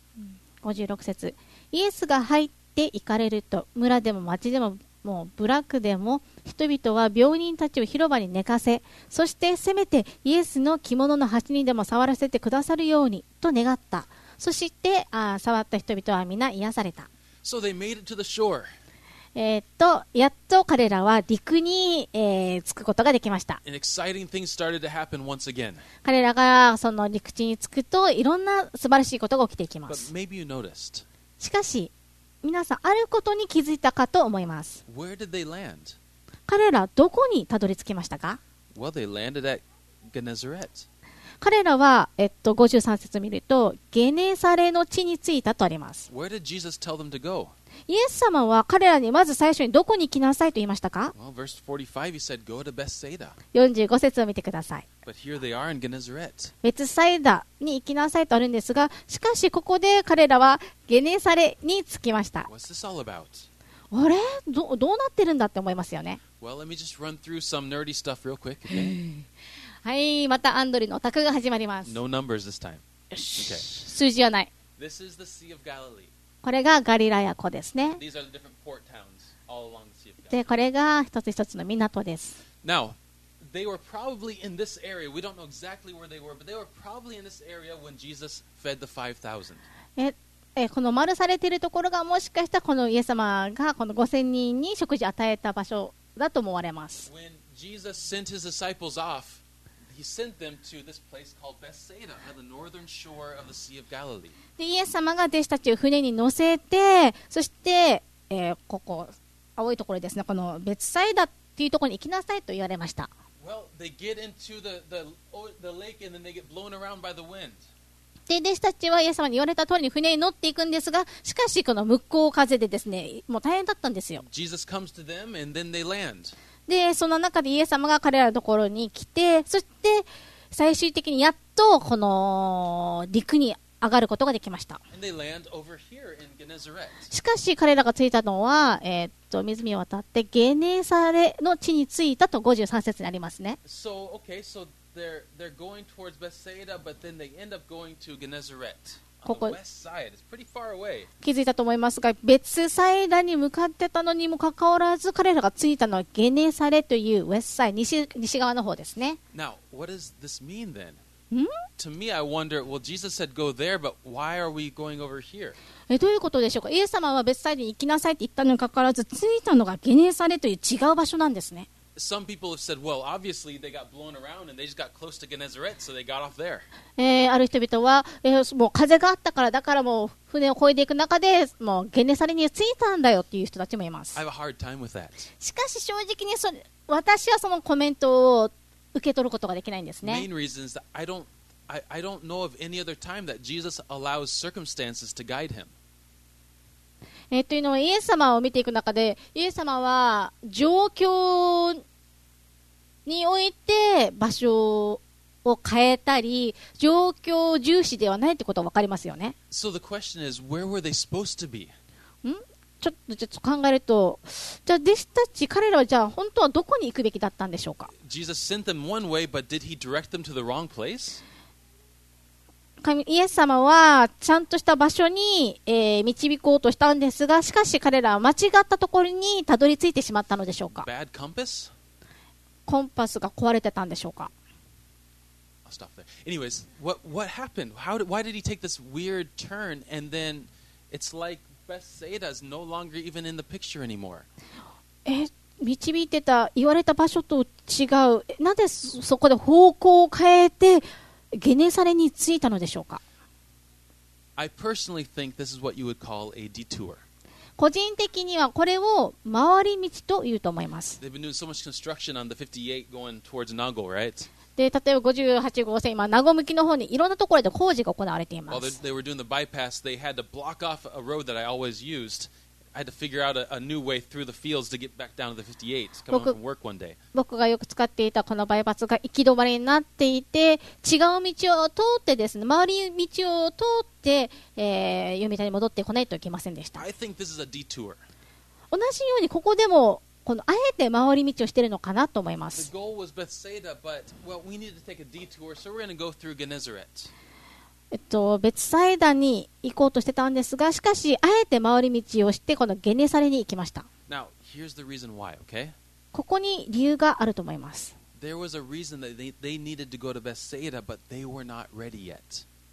56節。イエスが入って行かれると、村でも町でももう部落でも人々は病人たちを広場に寝かせ、そしてせめてイエスの着物の端にでも触らせてくださるようにと願った。そして触った人々は皆癒された。 So they made it to the shore. やっと彼らは陸に、着くことができました。 And exciting things started to happen once again. 彼らがその陸地に着くといろんな素晴らしいことが起きていきま But す。 maybe you noticed. しかし皆さんあることに気づいたかと思います。 Where did they land? 彼らどこにたどり着きましたか？ Well, they landed at Gennesaret. 彼らは、53節を見るとゲネサレの地に着いたとあります。 Where did Jesus tell them to go? イエス様は彼らにまず最初にどこに行きなさいと言いましたか？ Well, verse 45, he said, go to Bethsaida. 45節を見てください。 But here they are in Gennesaret. ベツサイダに行きなさいとあるんですが、しかしここで彼らはゲネサレに着きました。 What's this all about? あれ どうなってるんだって思いますよね。 Well, let me just run through some nerdy stuff real quick, okay? はい、またアンドリのオタクが始まります。 No numbers this time. よし Okay. 数字はない。 This is the Sea of Galilee. これがガリラヤ湖ですね。 These are the different port towns all along the Sea of Galilee. で、これが一つ一つの港です。 Now, they were probably in this area. We don't know exactly where they were, but they were probably in this area when Jesus fed the 5,000. この丸されているところがもしかしたらこのイエス様がこの5000人に食事を与えた場所だと思われます。 When Jesus sent his disciples off, he sent them to this place called Bethsaida on the northern shore of the Sea of Galilee. でイエス様が弟子たちを船に乗せて、そして、ここ青いところですね、このベツサイダっていうところに行きなさいと言われました。 Well, they get into the lake and then they get blown around by the wind. で弟子たちはイエス様に言われた通りに船に乗っていくんですが、しかしこの向こう風でですね、もう大変だったんですよ。 Jesus comes to them and then they land. でその中でイエス様が彼らのところに来て、そして最終的にやっとこの陸に上がることができました。 And they land over here in Gennesaret. しかし彼らが着いたのは、湖を渡ってゲネサレの地に着いたと53節にありますね。 So, okay, so they're going towards Bethsaida, but then they end up going to Gennesaret on the west side. It's pretty far away. 気づいたと思いますが、別サイダに向かってたのにもかかわらず、彼らが着いたのはゲネサレというウェスサイド、西側の方ですね。 Now, what does this mean then? ん To me, I wonder, well, Jesus said go there, but why are we going over here? どういうことでしょうか。イエス様は別サイドに行きなさいって言ったのにかかわらず、着いたのがゲネサレという違う場所なんですね。 Some people have said, well, obviously they got blown around and they just got close to Gennesaret, so they got off there. ある人々は、もう風があったから、だからもう船を漕いでいく中でもうゲネサレに着いたんだよっていう人たちもいます。 I have a hard time with that. しかし正直に私はそのコメントを受け取ることができないんですね。 Main reason is that I don't I don't know of any other time that Jesus allows circumstances to guide him. というのはイエス様を見ていく中で、イエス様は状況において場所を変えたり、状況重視ではないってことが分かりますよね。 So the question is, where were they supposed to be? ちょっと考えると、じゃあ弟子たち、彼らはじゃあ本当はどこに行くべきだったんでしょうか。 Jesus sent them one way, but did he direct them to the wrong place? イエス様はちゃんとした場所に、導こうとしたんですが、しかし彼らは間違ったところにたどり着いてしまったのでしょうか。 Bad compass? コンパスが壊れてたんでしょうか。 I'll stop there. Anyways, what happened? Why did he take this weird turn and then it's like Bethsaida is no longer even in the picture anymore? 導いてた、言われた場所と違う。なぜそこで方向を変えてゲネサレに着いたのでしょうか。 I personally think this is what you would call a detour. 個人的にはこれを回り道というと思います。 They've been doing so much construction on the 58 going towards Nago, right? で、例えば58号線、今、名護向きの方にいろんなところで工事が行われていま While す。 they were doing the bypass, they had to block off a road that I always used. I had to figure out a new way through the fields to get back down to the 58, coming home from work one day. 僕がよく使っていたこのバイパスが行き止まりになっていて、違う道を通ってですね、回り道を通って、読谷に戻ってこないといけませんでした。 I think this is a detour. 同じようにここでもこのあえて回り道をしているのかなと思いま The す。 goal was Bethsaida, but, well, we needed to take a detour, so we're going to go through Gennesaret. 別サイダに行こうとしてたんですが、しかしあえて回り道をしてこのゲネサレに行きました。 Now, here's the reason why, okay? ここに理由があると思います。 There was a reason that they needed to go to Bethsaida, but they were not ready yet.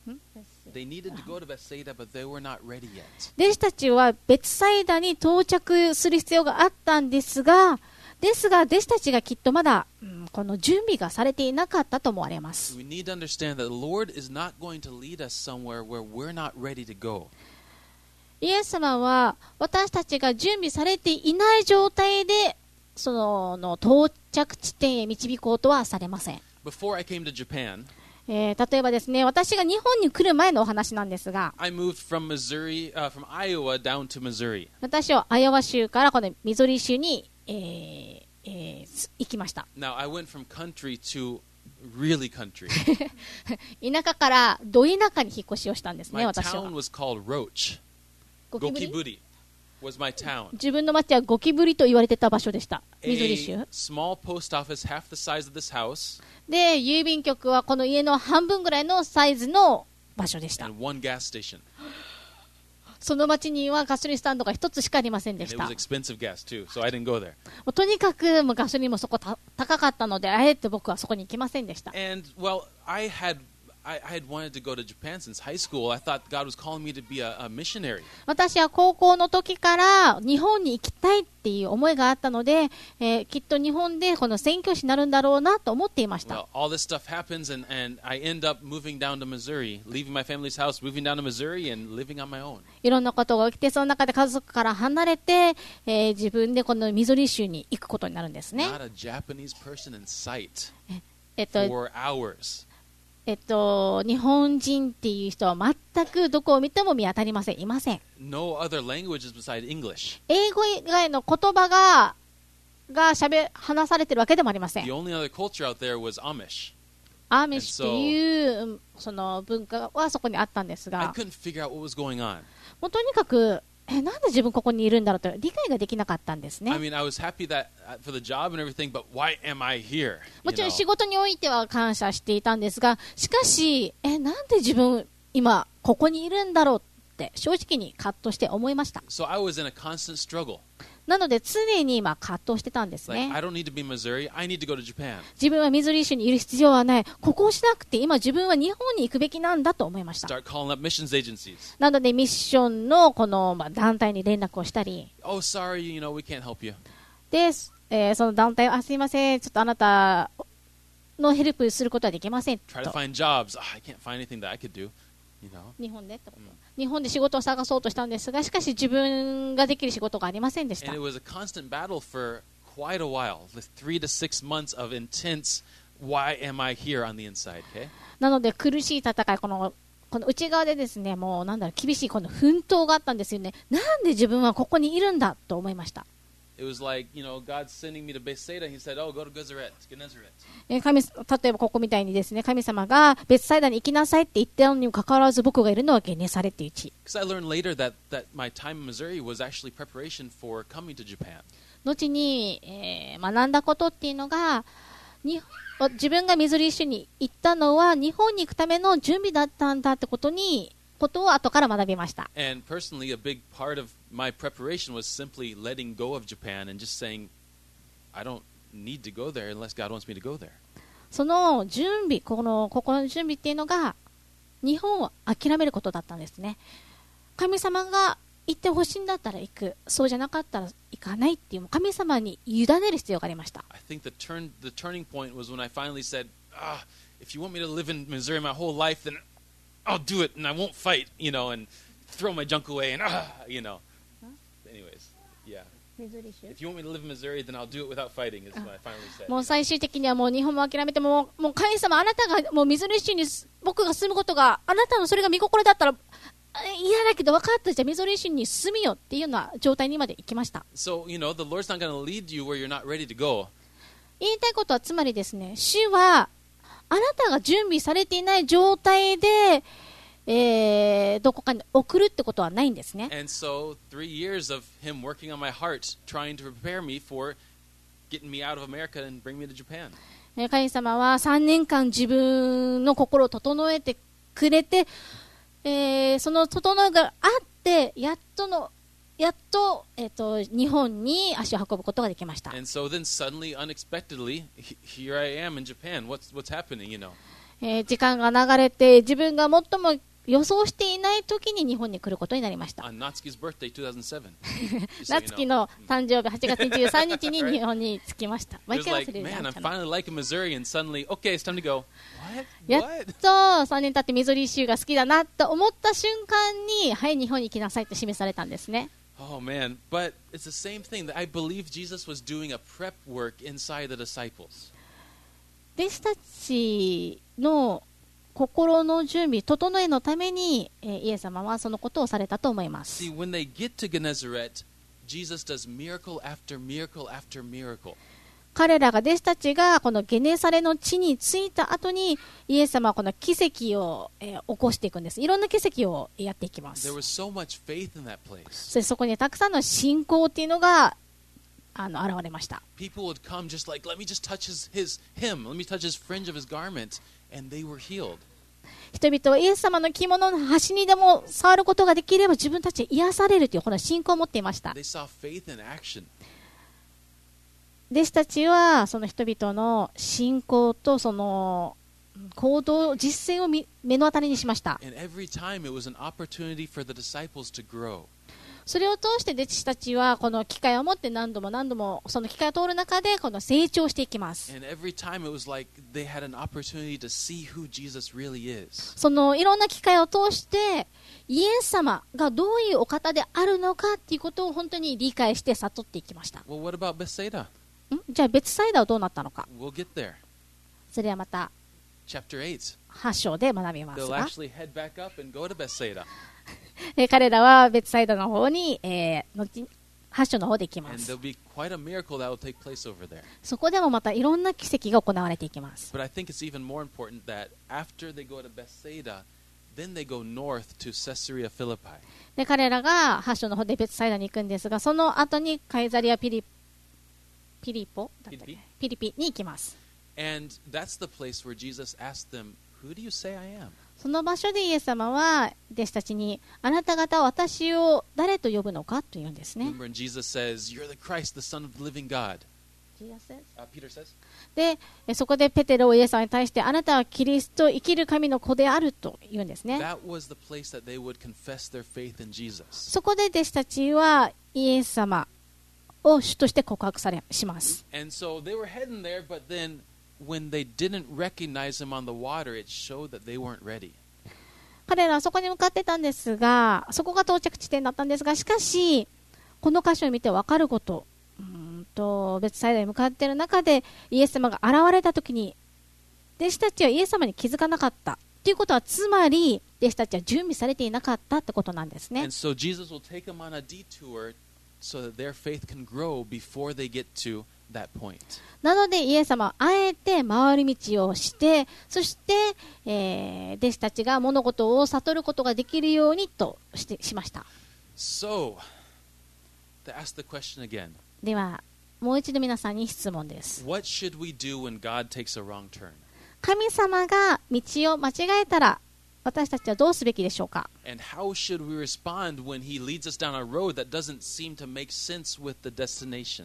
They needed to go to Bethsaida, but they were not ready yet. 弟子たちは別サイダに到着する必要があったんですが、弟子たちがきっとまだ、この準備がされていなかったと思われます。 We need to understand that the Lord is not going to lead us somewhere where we're not ready to go. イエス様は私たちが準備されていない状態でその到着地点へ導こうとはされません。 Before I came to Japan, 例えばですね、私が日本に来る前のお話なんですが、 I moved from from Iowa down to Missouri. 私はアイオワ州からこのミゾリ州に、行きました。 Now, I went from country to really country. 田舎からど田舎に引っ越しをしたんですね、 My 私 town は。 was called Roach. ゴキブリ Gokiburi was my town. 自分の町はゴキブリと言われてた場所でした。ミゾリ A 州。 small post office half the size of this house で、郵便局はこの家の半分ぐらいのサイズの場所でした。 and one gas station. その町にはガソリンスタンドが一つしかありませんで And し it た。 was expensive gas too, so I didn't go there. もうとにかくもうガソリンもそこ高かったので、あえて僕はそこに行きませんでした。 And well, I had wanted to go to Japan since high school. I thought God was calling me to be a missionary. 私は高校の時から日本に行きたいっていう思いがあったので、きっと日本でこの宣教師になるんだろうなと思っていました。 Well, all this stuff happens, and I end up moving down to Missouri, leaving my family's house, moving down to Missouri, and living on my own. いろんなことが起きて、その中で家族から離れて、自分でこのミゾリ州に行くことになるんですね。 Not a Japanese person in sight えっと for hours. 日本人っていう人は全くどこを見ても見当たりません。いません。 No other languages beside English. 英語以外の言葉が話されてるわけでもありません The。only other culture out there was Amish. アーメシっていうその文化はそこにあったんです I が、 couldn't figure out what was going on. もうとにかくなんで自分ここにいるんだろうと理解ができなかったんですね。 I mean, I was happy that for the job and everything, but why am I here? も You ちろん know? 仕事においては感謝していたんですが、しかしなんで自分今ここにいるんだろうって正直に葛藤して思いました。 So I was in a constant struggle. なので常に今葛藤してたんです Like, ね。 I don't need to be in Missouri. I need to go to Japan. 自分はミズリー州にいる必要はない。ここをしなくて今自分は日本に行くべきなんだと思いました。 Start calling up missions agencies. なのでミッションのこの団体に連絡をしたり、 Oh, sorry, you know, we can't help you. で、その団体はすいません、ちょっとあなたのヘルプすることはできません Try to と。 find jobs. I can't find anything that I could do. You know? 日本でってこと日本で仕事を探そうとしたんですが、しかし自分ができる仕事がありませんでした And it。was a constant battle for quite a while, the 3 to 6 months of intense why am I here on the inside? Okay? なので苦しい戦い、この内側でですね、もう厳しいこの奮闘があったんですよね。なんで自分はここにいるんだと思いました。 It was like, God sending me to Bethsaida. He said, "Oh, go to Gennesaret." 例えばここみたいにですね、神様が別サイダに行きなさいって言ったのにもかかわらず、僕がいるのはゲネサレっていう地。 Because I learned later that my time in Missouri was actually preparation for coming to Japan. 後に、学んだことっていうのが、自分がミズーリ州に行ったのは日本に行くための準備だったんだってことを後から学びました。 And personally, a big part of my preparation was simply letting go of Japan and just saying, I don't need to go there unless God wants me to go there. その準備、ここの準備っていうのが日本を諦めることだったんですね。神様が行ってほしいんだったら行く、そうじゃなかったら行かないっていう、神様に委ねる必要がありました。 I think the turning point was when I finally said, if you want me to live in Missouri my whole life, then I'll do it and I won't fight, and throw my junk away and Anyways, yeah. If you want me to live in Missouri, then I'll do it without fighting, is what I finally said. もう最終的にはもう日本も諦めてもう神様、あなたがもうミズーリ州に僕が住むことがあなたのそれが見心だったら嫌だけど分かった、じゃあミズーリ州に住みよっていうような状態にまで行きました。 So, the Lord's not going to lead you where you're not ready to go. 言いたいことはつまりですね、主はあなたが準備されていない状態で、どこかに送るってことはないんですね。 And so 3 years of him working on my heart, trying to prepare me for getting me out of America and bring me to Japan. 神様は3年間自分の心を整えてくれて、その整えがあってやっと、日本に足を運ぶことができました。 And so then suddenly, unexpectedly, here I am in Japan. What's happening, 時間が流れて自分が最も予想していない時に日本に来ることになりました。 On Natsuki's birthday, 2007. ナツキの誕生日8月23日に日本に着きました。 It was like, man, I'm finally liking Missouri, and suddenly, okay, it's time to go. やっと3年経ってミズーリ州が好きだなと思った瞬間に、はい、日本に行きなさいと示されたんですね。 Oh man, but it's the same thing that I believe Jesus was doing a prep work inside the disciples. 弟子たちの心の準備、整えのために、イエス様はそのことをされたと思います。 See, when they get to Gennesaret, Jesus does miracle after miracle after miracle. 彼らが弟子たちがこのゲネサレの地に着いた後にイエス様はこの奇跡を、起こしていくんです。いろんな奇跡をやっていきます。 There was so much faith in that place. そこにたくさんの信仰っていうのが現れました。 People would come just like, let me just touch him, let me touch his fringe of his garment, and they were healed. 人々はイエス様の着物の端にでも触ることができれば自分たち癒されるというこの信仰を持っていました。 They saw faith in action. 弟子たちはその人々の信仰とその行動、実践を目の当たりにしました。 And every time it was an opportunity for the disciples to grow. それを通して弟子たちはこの機会を持って何度もその機会を通る中でこの成長していきます。 And every time it was like they had an opportunity to see who Jesus really is. そのいろんな機会を通してイエス様がどういうお方であるのかっていうことを本当に理解して悟っていきました。 Well, what about Bethsaida? じゃあ別サイダーはどうなったのか。 We'll get there. それはまた Chapter 8. 8章で学びます They'll が、 actually head back up and go to Bethsaida. 彼らは別サイダーの方に、後8章の方で行きま And す。 there'll be quite a miracle that will take place over there. そこでもまたいろんな奇跡が行われていきます。 But I think it's even more important that after they go to Bethsaida, then they go north to Caesarea Philippi. で彼らが8章の方で別サイダーに行くんですが、その後にカイザリアピリポだったっけ、ピリピに行きます。 And that's the place where Jesus asked them, "Who do you say I am?" その場所でイエス様は弟子たちに、あなた方は私を誰と呼ぶのかと言うんですね。 Remember, and Jesus says, "You're the Christ, the Son of the living God." Peter says. で、そこでペテロをイエス様に対して、あなたはキリスト、生きる神の子であると言うんですね。 That was the place that they would confess their faith in Jesus. そこで弟子たちはイエス様を主として告白します。 And so they were heading there, but then when they didn't recognize him on the water, it showed that they weren't ready. 彼らはそこに向かってたんですが、そこが到着地点だったんですが、しかしこの箇所を見て分かること、別サイダーに向かっている中でイエス様が現れた時に弟子たちはイエス様に気づかなかったということは、つまり弟子たちは準備されていなかったってことなんですね。 And so Jesus will take them on a detour so that their faith can grow before they get to that point. なのでイエス様はあえて回り道をして、そして、弟子たちが物事を悟ることができるようにとしました。 So, to ask the question again, ではもう一度皆さんに質問です。 what should we do when God takes a wrong turn? 神様が道を間違えたら私たちはどうすべきでしょうか。 And how should we respond when He leads us down a road that doesn't seem to make sense with the destination?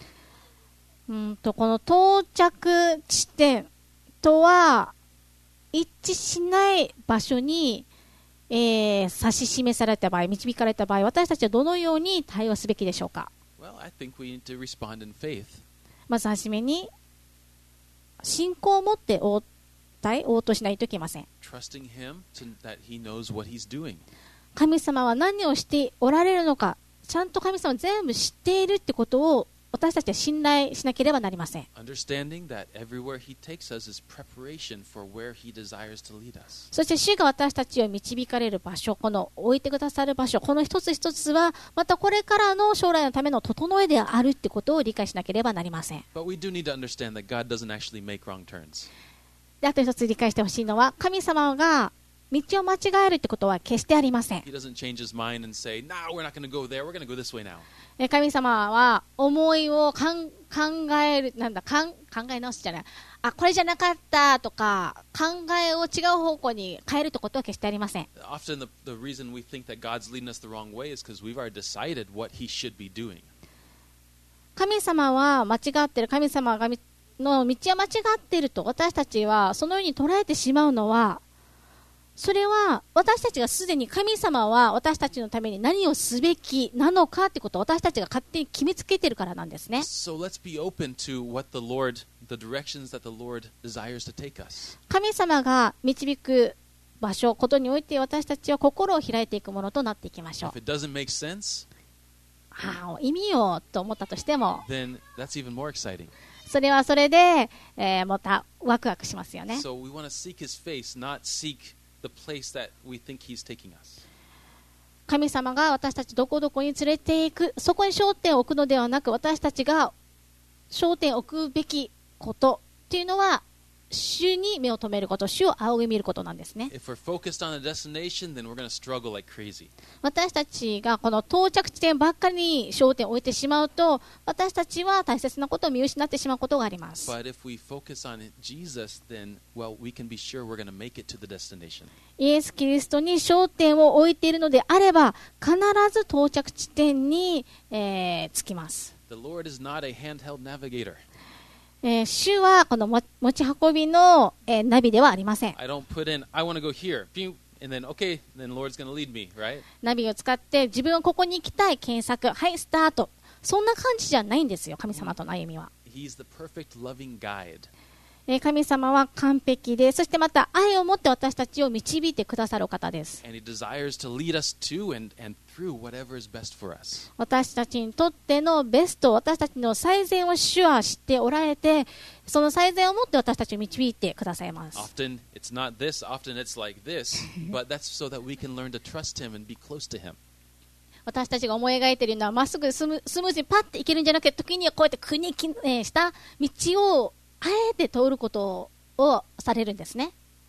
この到着地点とは一致しない場所に、指し示された場合、導かれた場合、私たちはどのように対応すべきでしょうか。 Well, I think we need to respond in faith. まずはじめに信仰を持って応答しないといけません。 Trusting Him that He knows what He's doing. 神様は何をしておられるのか、ちゃんと神様は全部知っているってことを私たちは信頼しなければなりません。 Understanding that everywhere He takes us is preparation for where He desires to lead us. そして主が私たちを導かれる場所、この置いてくださる場所、この一つ一つはまたこれからの将来のための整えであるってことを理解しなければなりません。 But we do need to understand that God doesn't actually make wrong turns. で、あと一つ理解してほしいのは、神様が道を間違えるってことは決してありません。 He doesn't change His mind and say, "No, we're not going to go there. We're going to go this way now." 神様は思いを考える、考え直すじゃない。これじゃなかったとか、考えを違う方向に変えるってことは決してありません。 Often the reason we think that God's leading us the wrong way is because we've already decided what He should be doing. 神様は間違ってる、神様がの道は間違っていると私たちはそのように捉えてしまうのは、それは私たちがすでに神様は私たちのために何をすべきなのかってことを私たちが勝手に決めつけているからなんですね。 So let's be open to what the directions that the Lord desires to take us. 神様が導く場所、ことにおいて私たちは心を開いていくものとなっていきましょ If it doesn't make sense, う。意味よと思ったとしても、 then that's even more exciting. それはそれで、またワクワクしますよね。 So we want to seek His face, not seek the place that we think He's taking us. 神様が私たちどこどこに連れていく、そこに焦点を置くのではなく、私たちが焦点を置くべきことっていうのは主に目を留めること、主を仰ぎ見ることなんですね。 If we're focused on the destination, then we're going to struggle like crazy. 私たちがこの到着地点ばっかりに焦点を置いてしまうと、私たちは大切なことを見失ってしまうことがあります。 But if we focus on Jesus, then, well, we can be sure we're going to make it to the destination. イエス・キリストに焦点を置いているのであれば、必ず到着地点に、着きます。 The Lord is not a handheld navigator. 主はこの持ち運びの、ナビではありません。 I don't put in, I want to go here, and then, okay, then the Lord's going to lead me, right? ナビを使って自分はここに行きたい、検索、はい、スタート。そんな感じじゃないんですよ、神様との歩みは。 He's the perfect loving guide. 神様は完璧で、そしてまた愛を持って私たちを導いてくださるお方です。 And He desires to lead us to and through whatever is best for us. 私たちにとってのベスト、私たちの最善を主は知っておられて、その最善を持って私たちを導いてくださいます。 Often it's not this, often it's like this, but that's so that we can learn to trust Him and be close to Him. 私たちが思い描いているのはまっすぐスムーズにパッといけるんじゃなくて、時にはこうやって苦にした道をあえて通ることをされるんですね。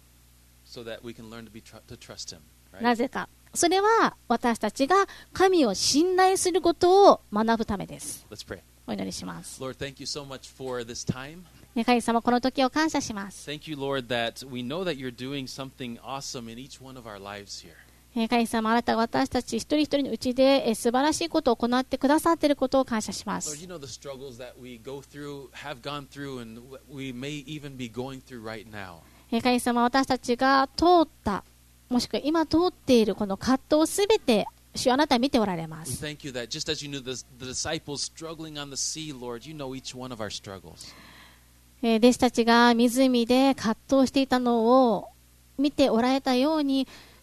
So that we can learn to trust Him, right? なぜか。それは私たちが神を信頼することを学ぶためです。 Let's pray. お祈りします。 Lord, thank you so much for this time. 神様、この時を感謝します。 Thank you, Lord, that we know that you're doing something awesome in each one of our lives here. 神様、あなたが私たち一人一人のうちで素晴らしいことを行ってくださっていることを感謝しま Lord, す。 you know the struggles that we go through, have gone through, and we may even be going through right now. 神様、私たちが通った、もしくは今通っているこの葛藤をすべて、主はあなたは見ておられま We す。 thank you that just as you knew the disciples struggling on the sea, Lord, you know each one of our struggles. 弟子たちが湖で葛藤していたのを見ておられたように、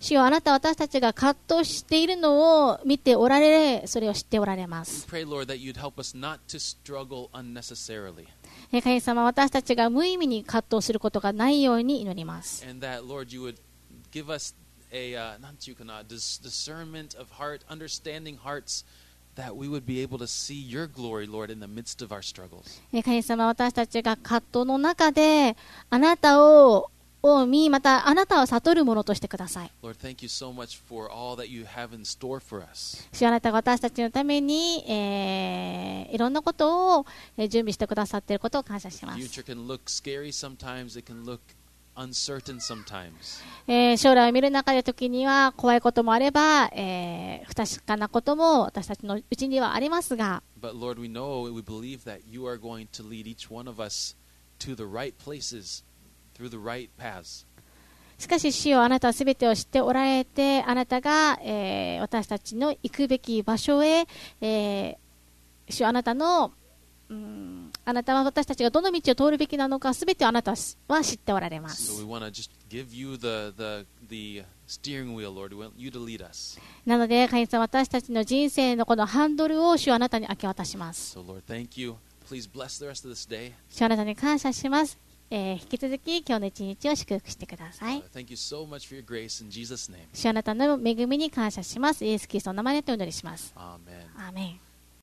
主よ、あなたは私たちが葛藤しているのを見ておられ、それを知っておられま We す。 pray, Lord, that you'd help us not to struggle unnecessarily. 神様、私たちが無意味に葛藤することがないように祈ります。 And that, Lord, you would give us a discernment of heart, understanding hearts, that we would be able to see your glory, Lord, in the midst of our struggles. 神様、私たちが葛藤の中であなたを見、またあなたを悟るものとしてください。 Lord, thank you so much for all that you have in store for us. 主よ、あなたが私たちのために、いろんなことを準備してくださっていることを感謝しま The す。 future can look scary sometimes, it can look uncertain sometimes. 将来を見る中で時には怖いこともあれば、不確かなことも私たちのうちにはありますが、 But Lord, we know, we believe that you are going to lead each one of us to the right places, through the right paths. しかし主よ、あなたはすべてを知っておられて、あなたが、私たちの行くべき場所へ、主よ、あなたは私たちがどの道を通るべきなのか、すべてあなたは知っておられま So す。 we want to just give you the steering wheel, Lord. We want you to lead us. なので、神様、私たちの人生のこのハンドルを主よ、あなたに明け渡します。 So Lord, thank you. Please bless the rest of this day. 主よ、あなたに感謝します。引き続き今日の一日を祝福してください。 Thank you so much for your grace in Jesus' name. 主よ、あなたの恵みに感謝します。イエス・キリストの名前でお祈りします。 Amen. アーメン。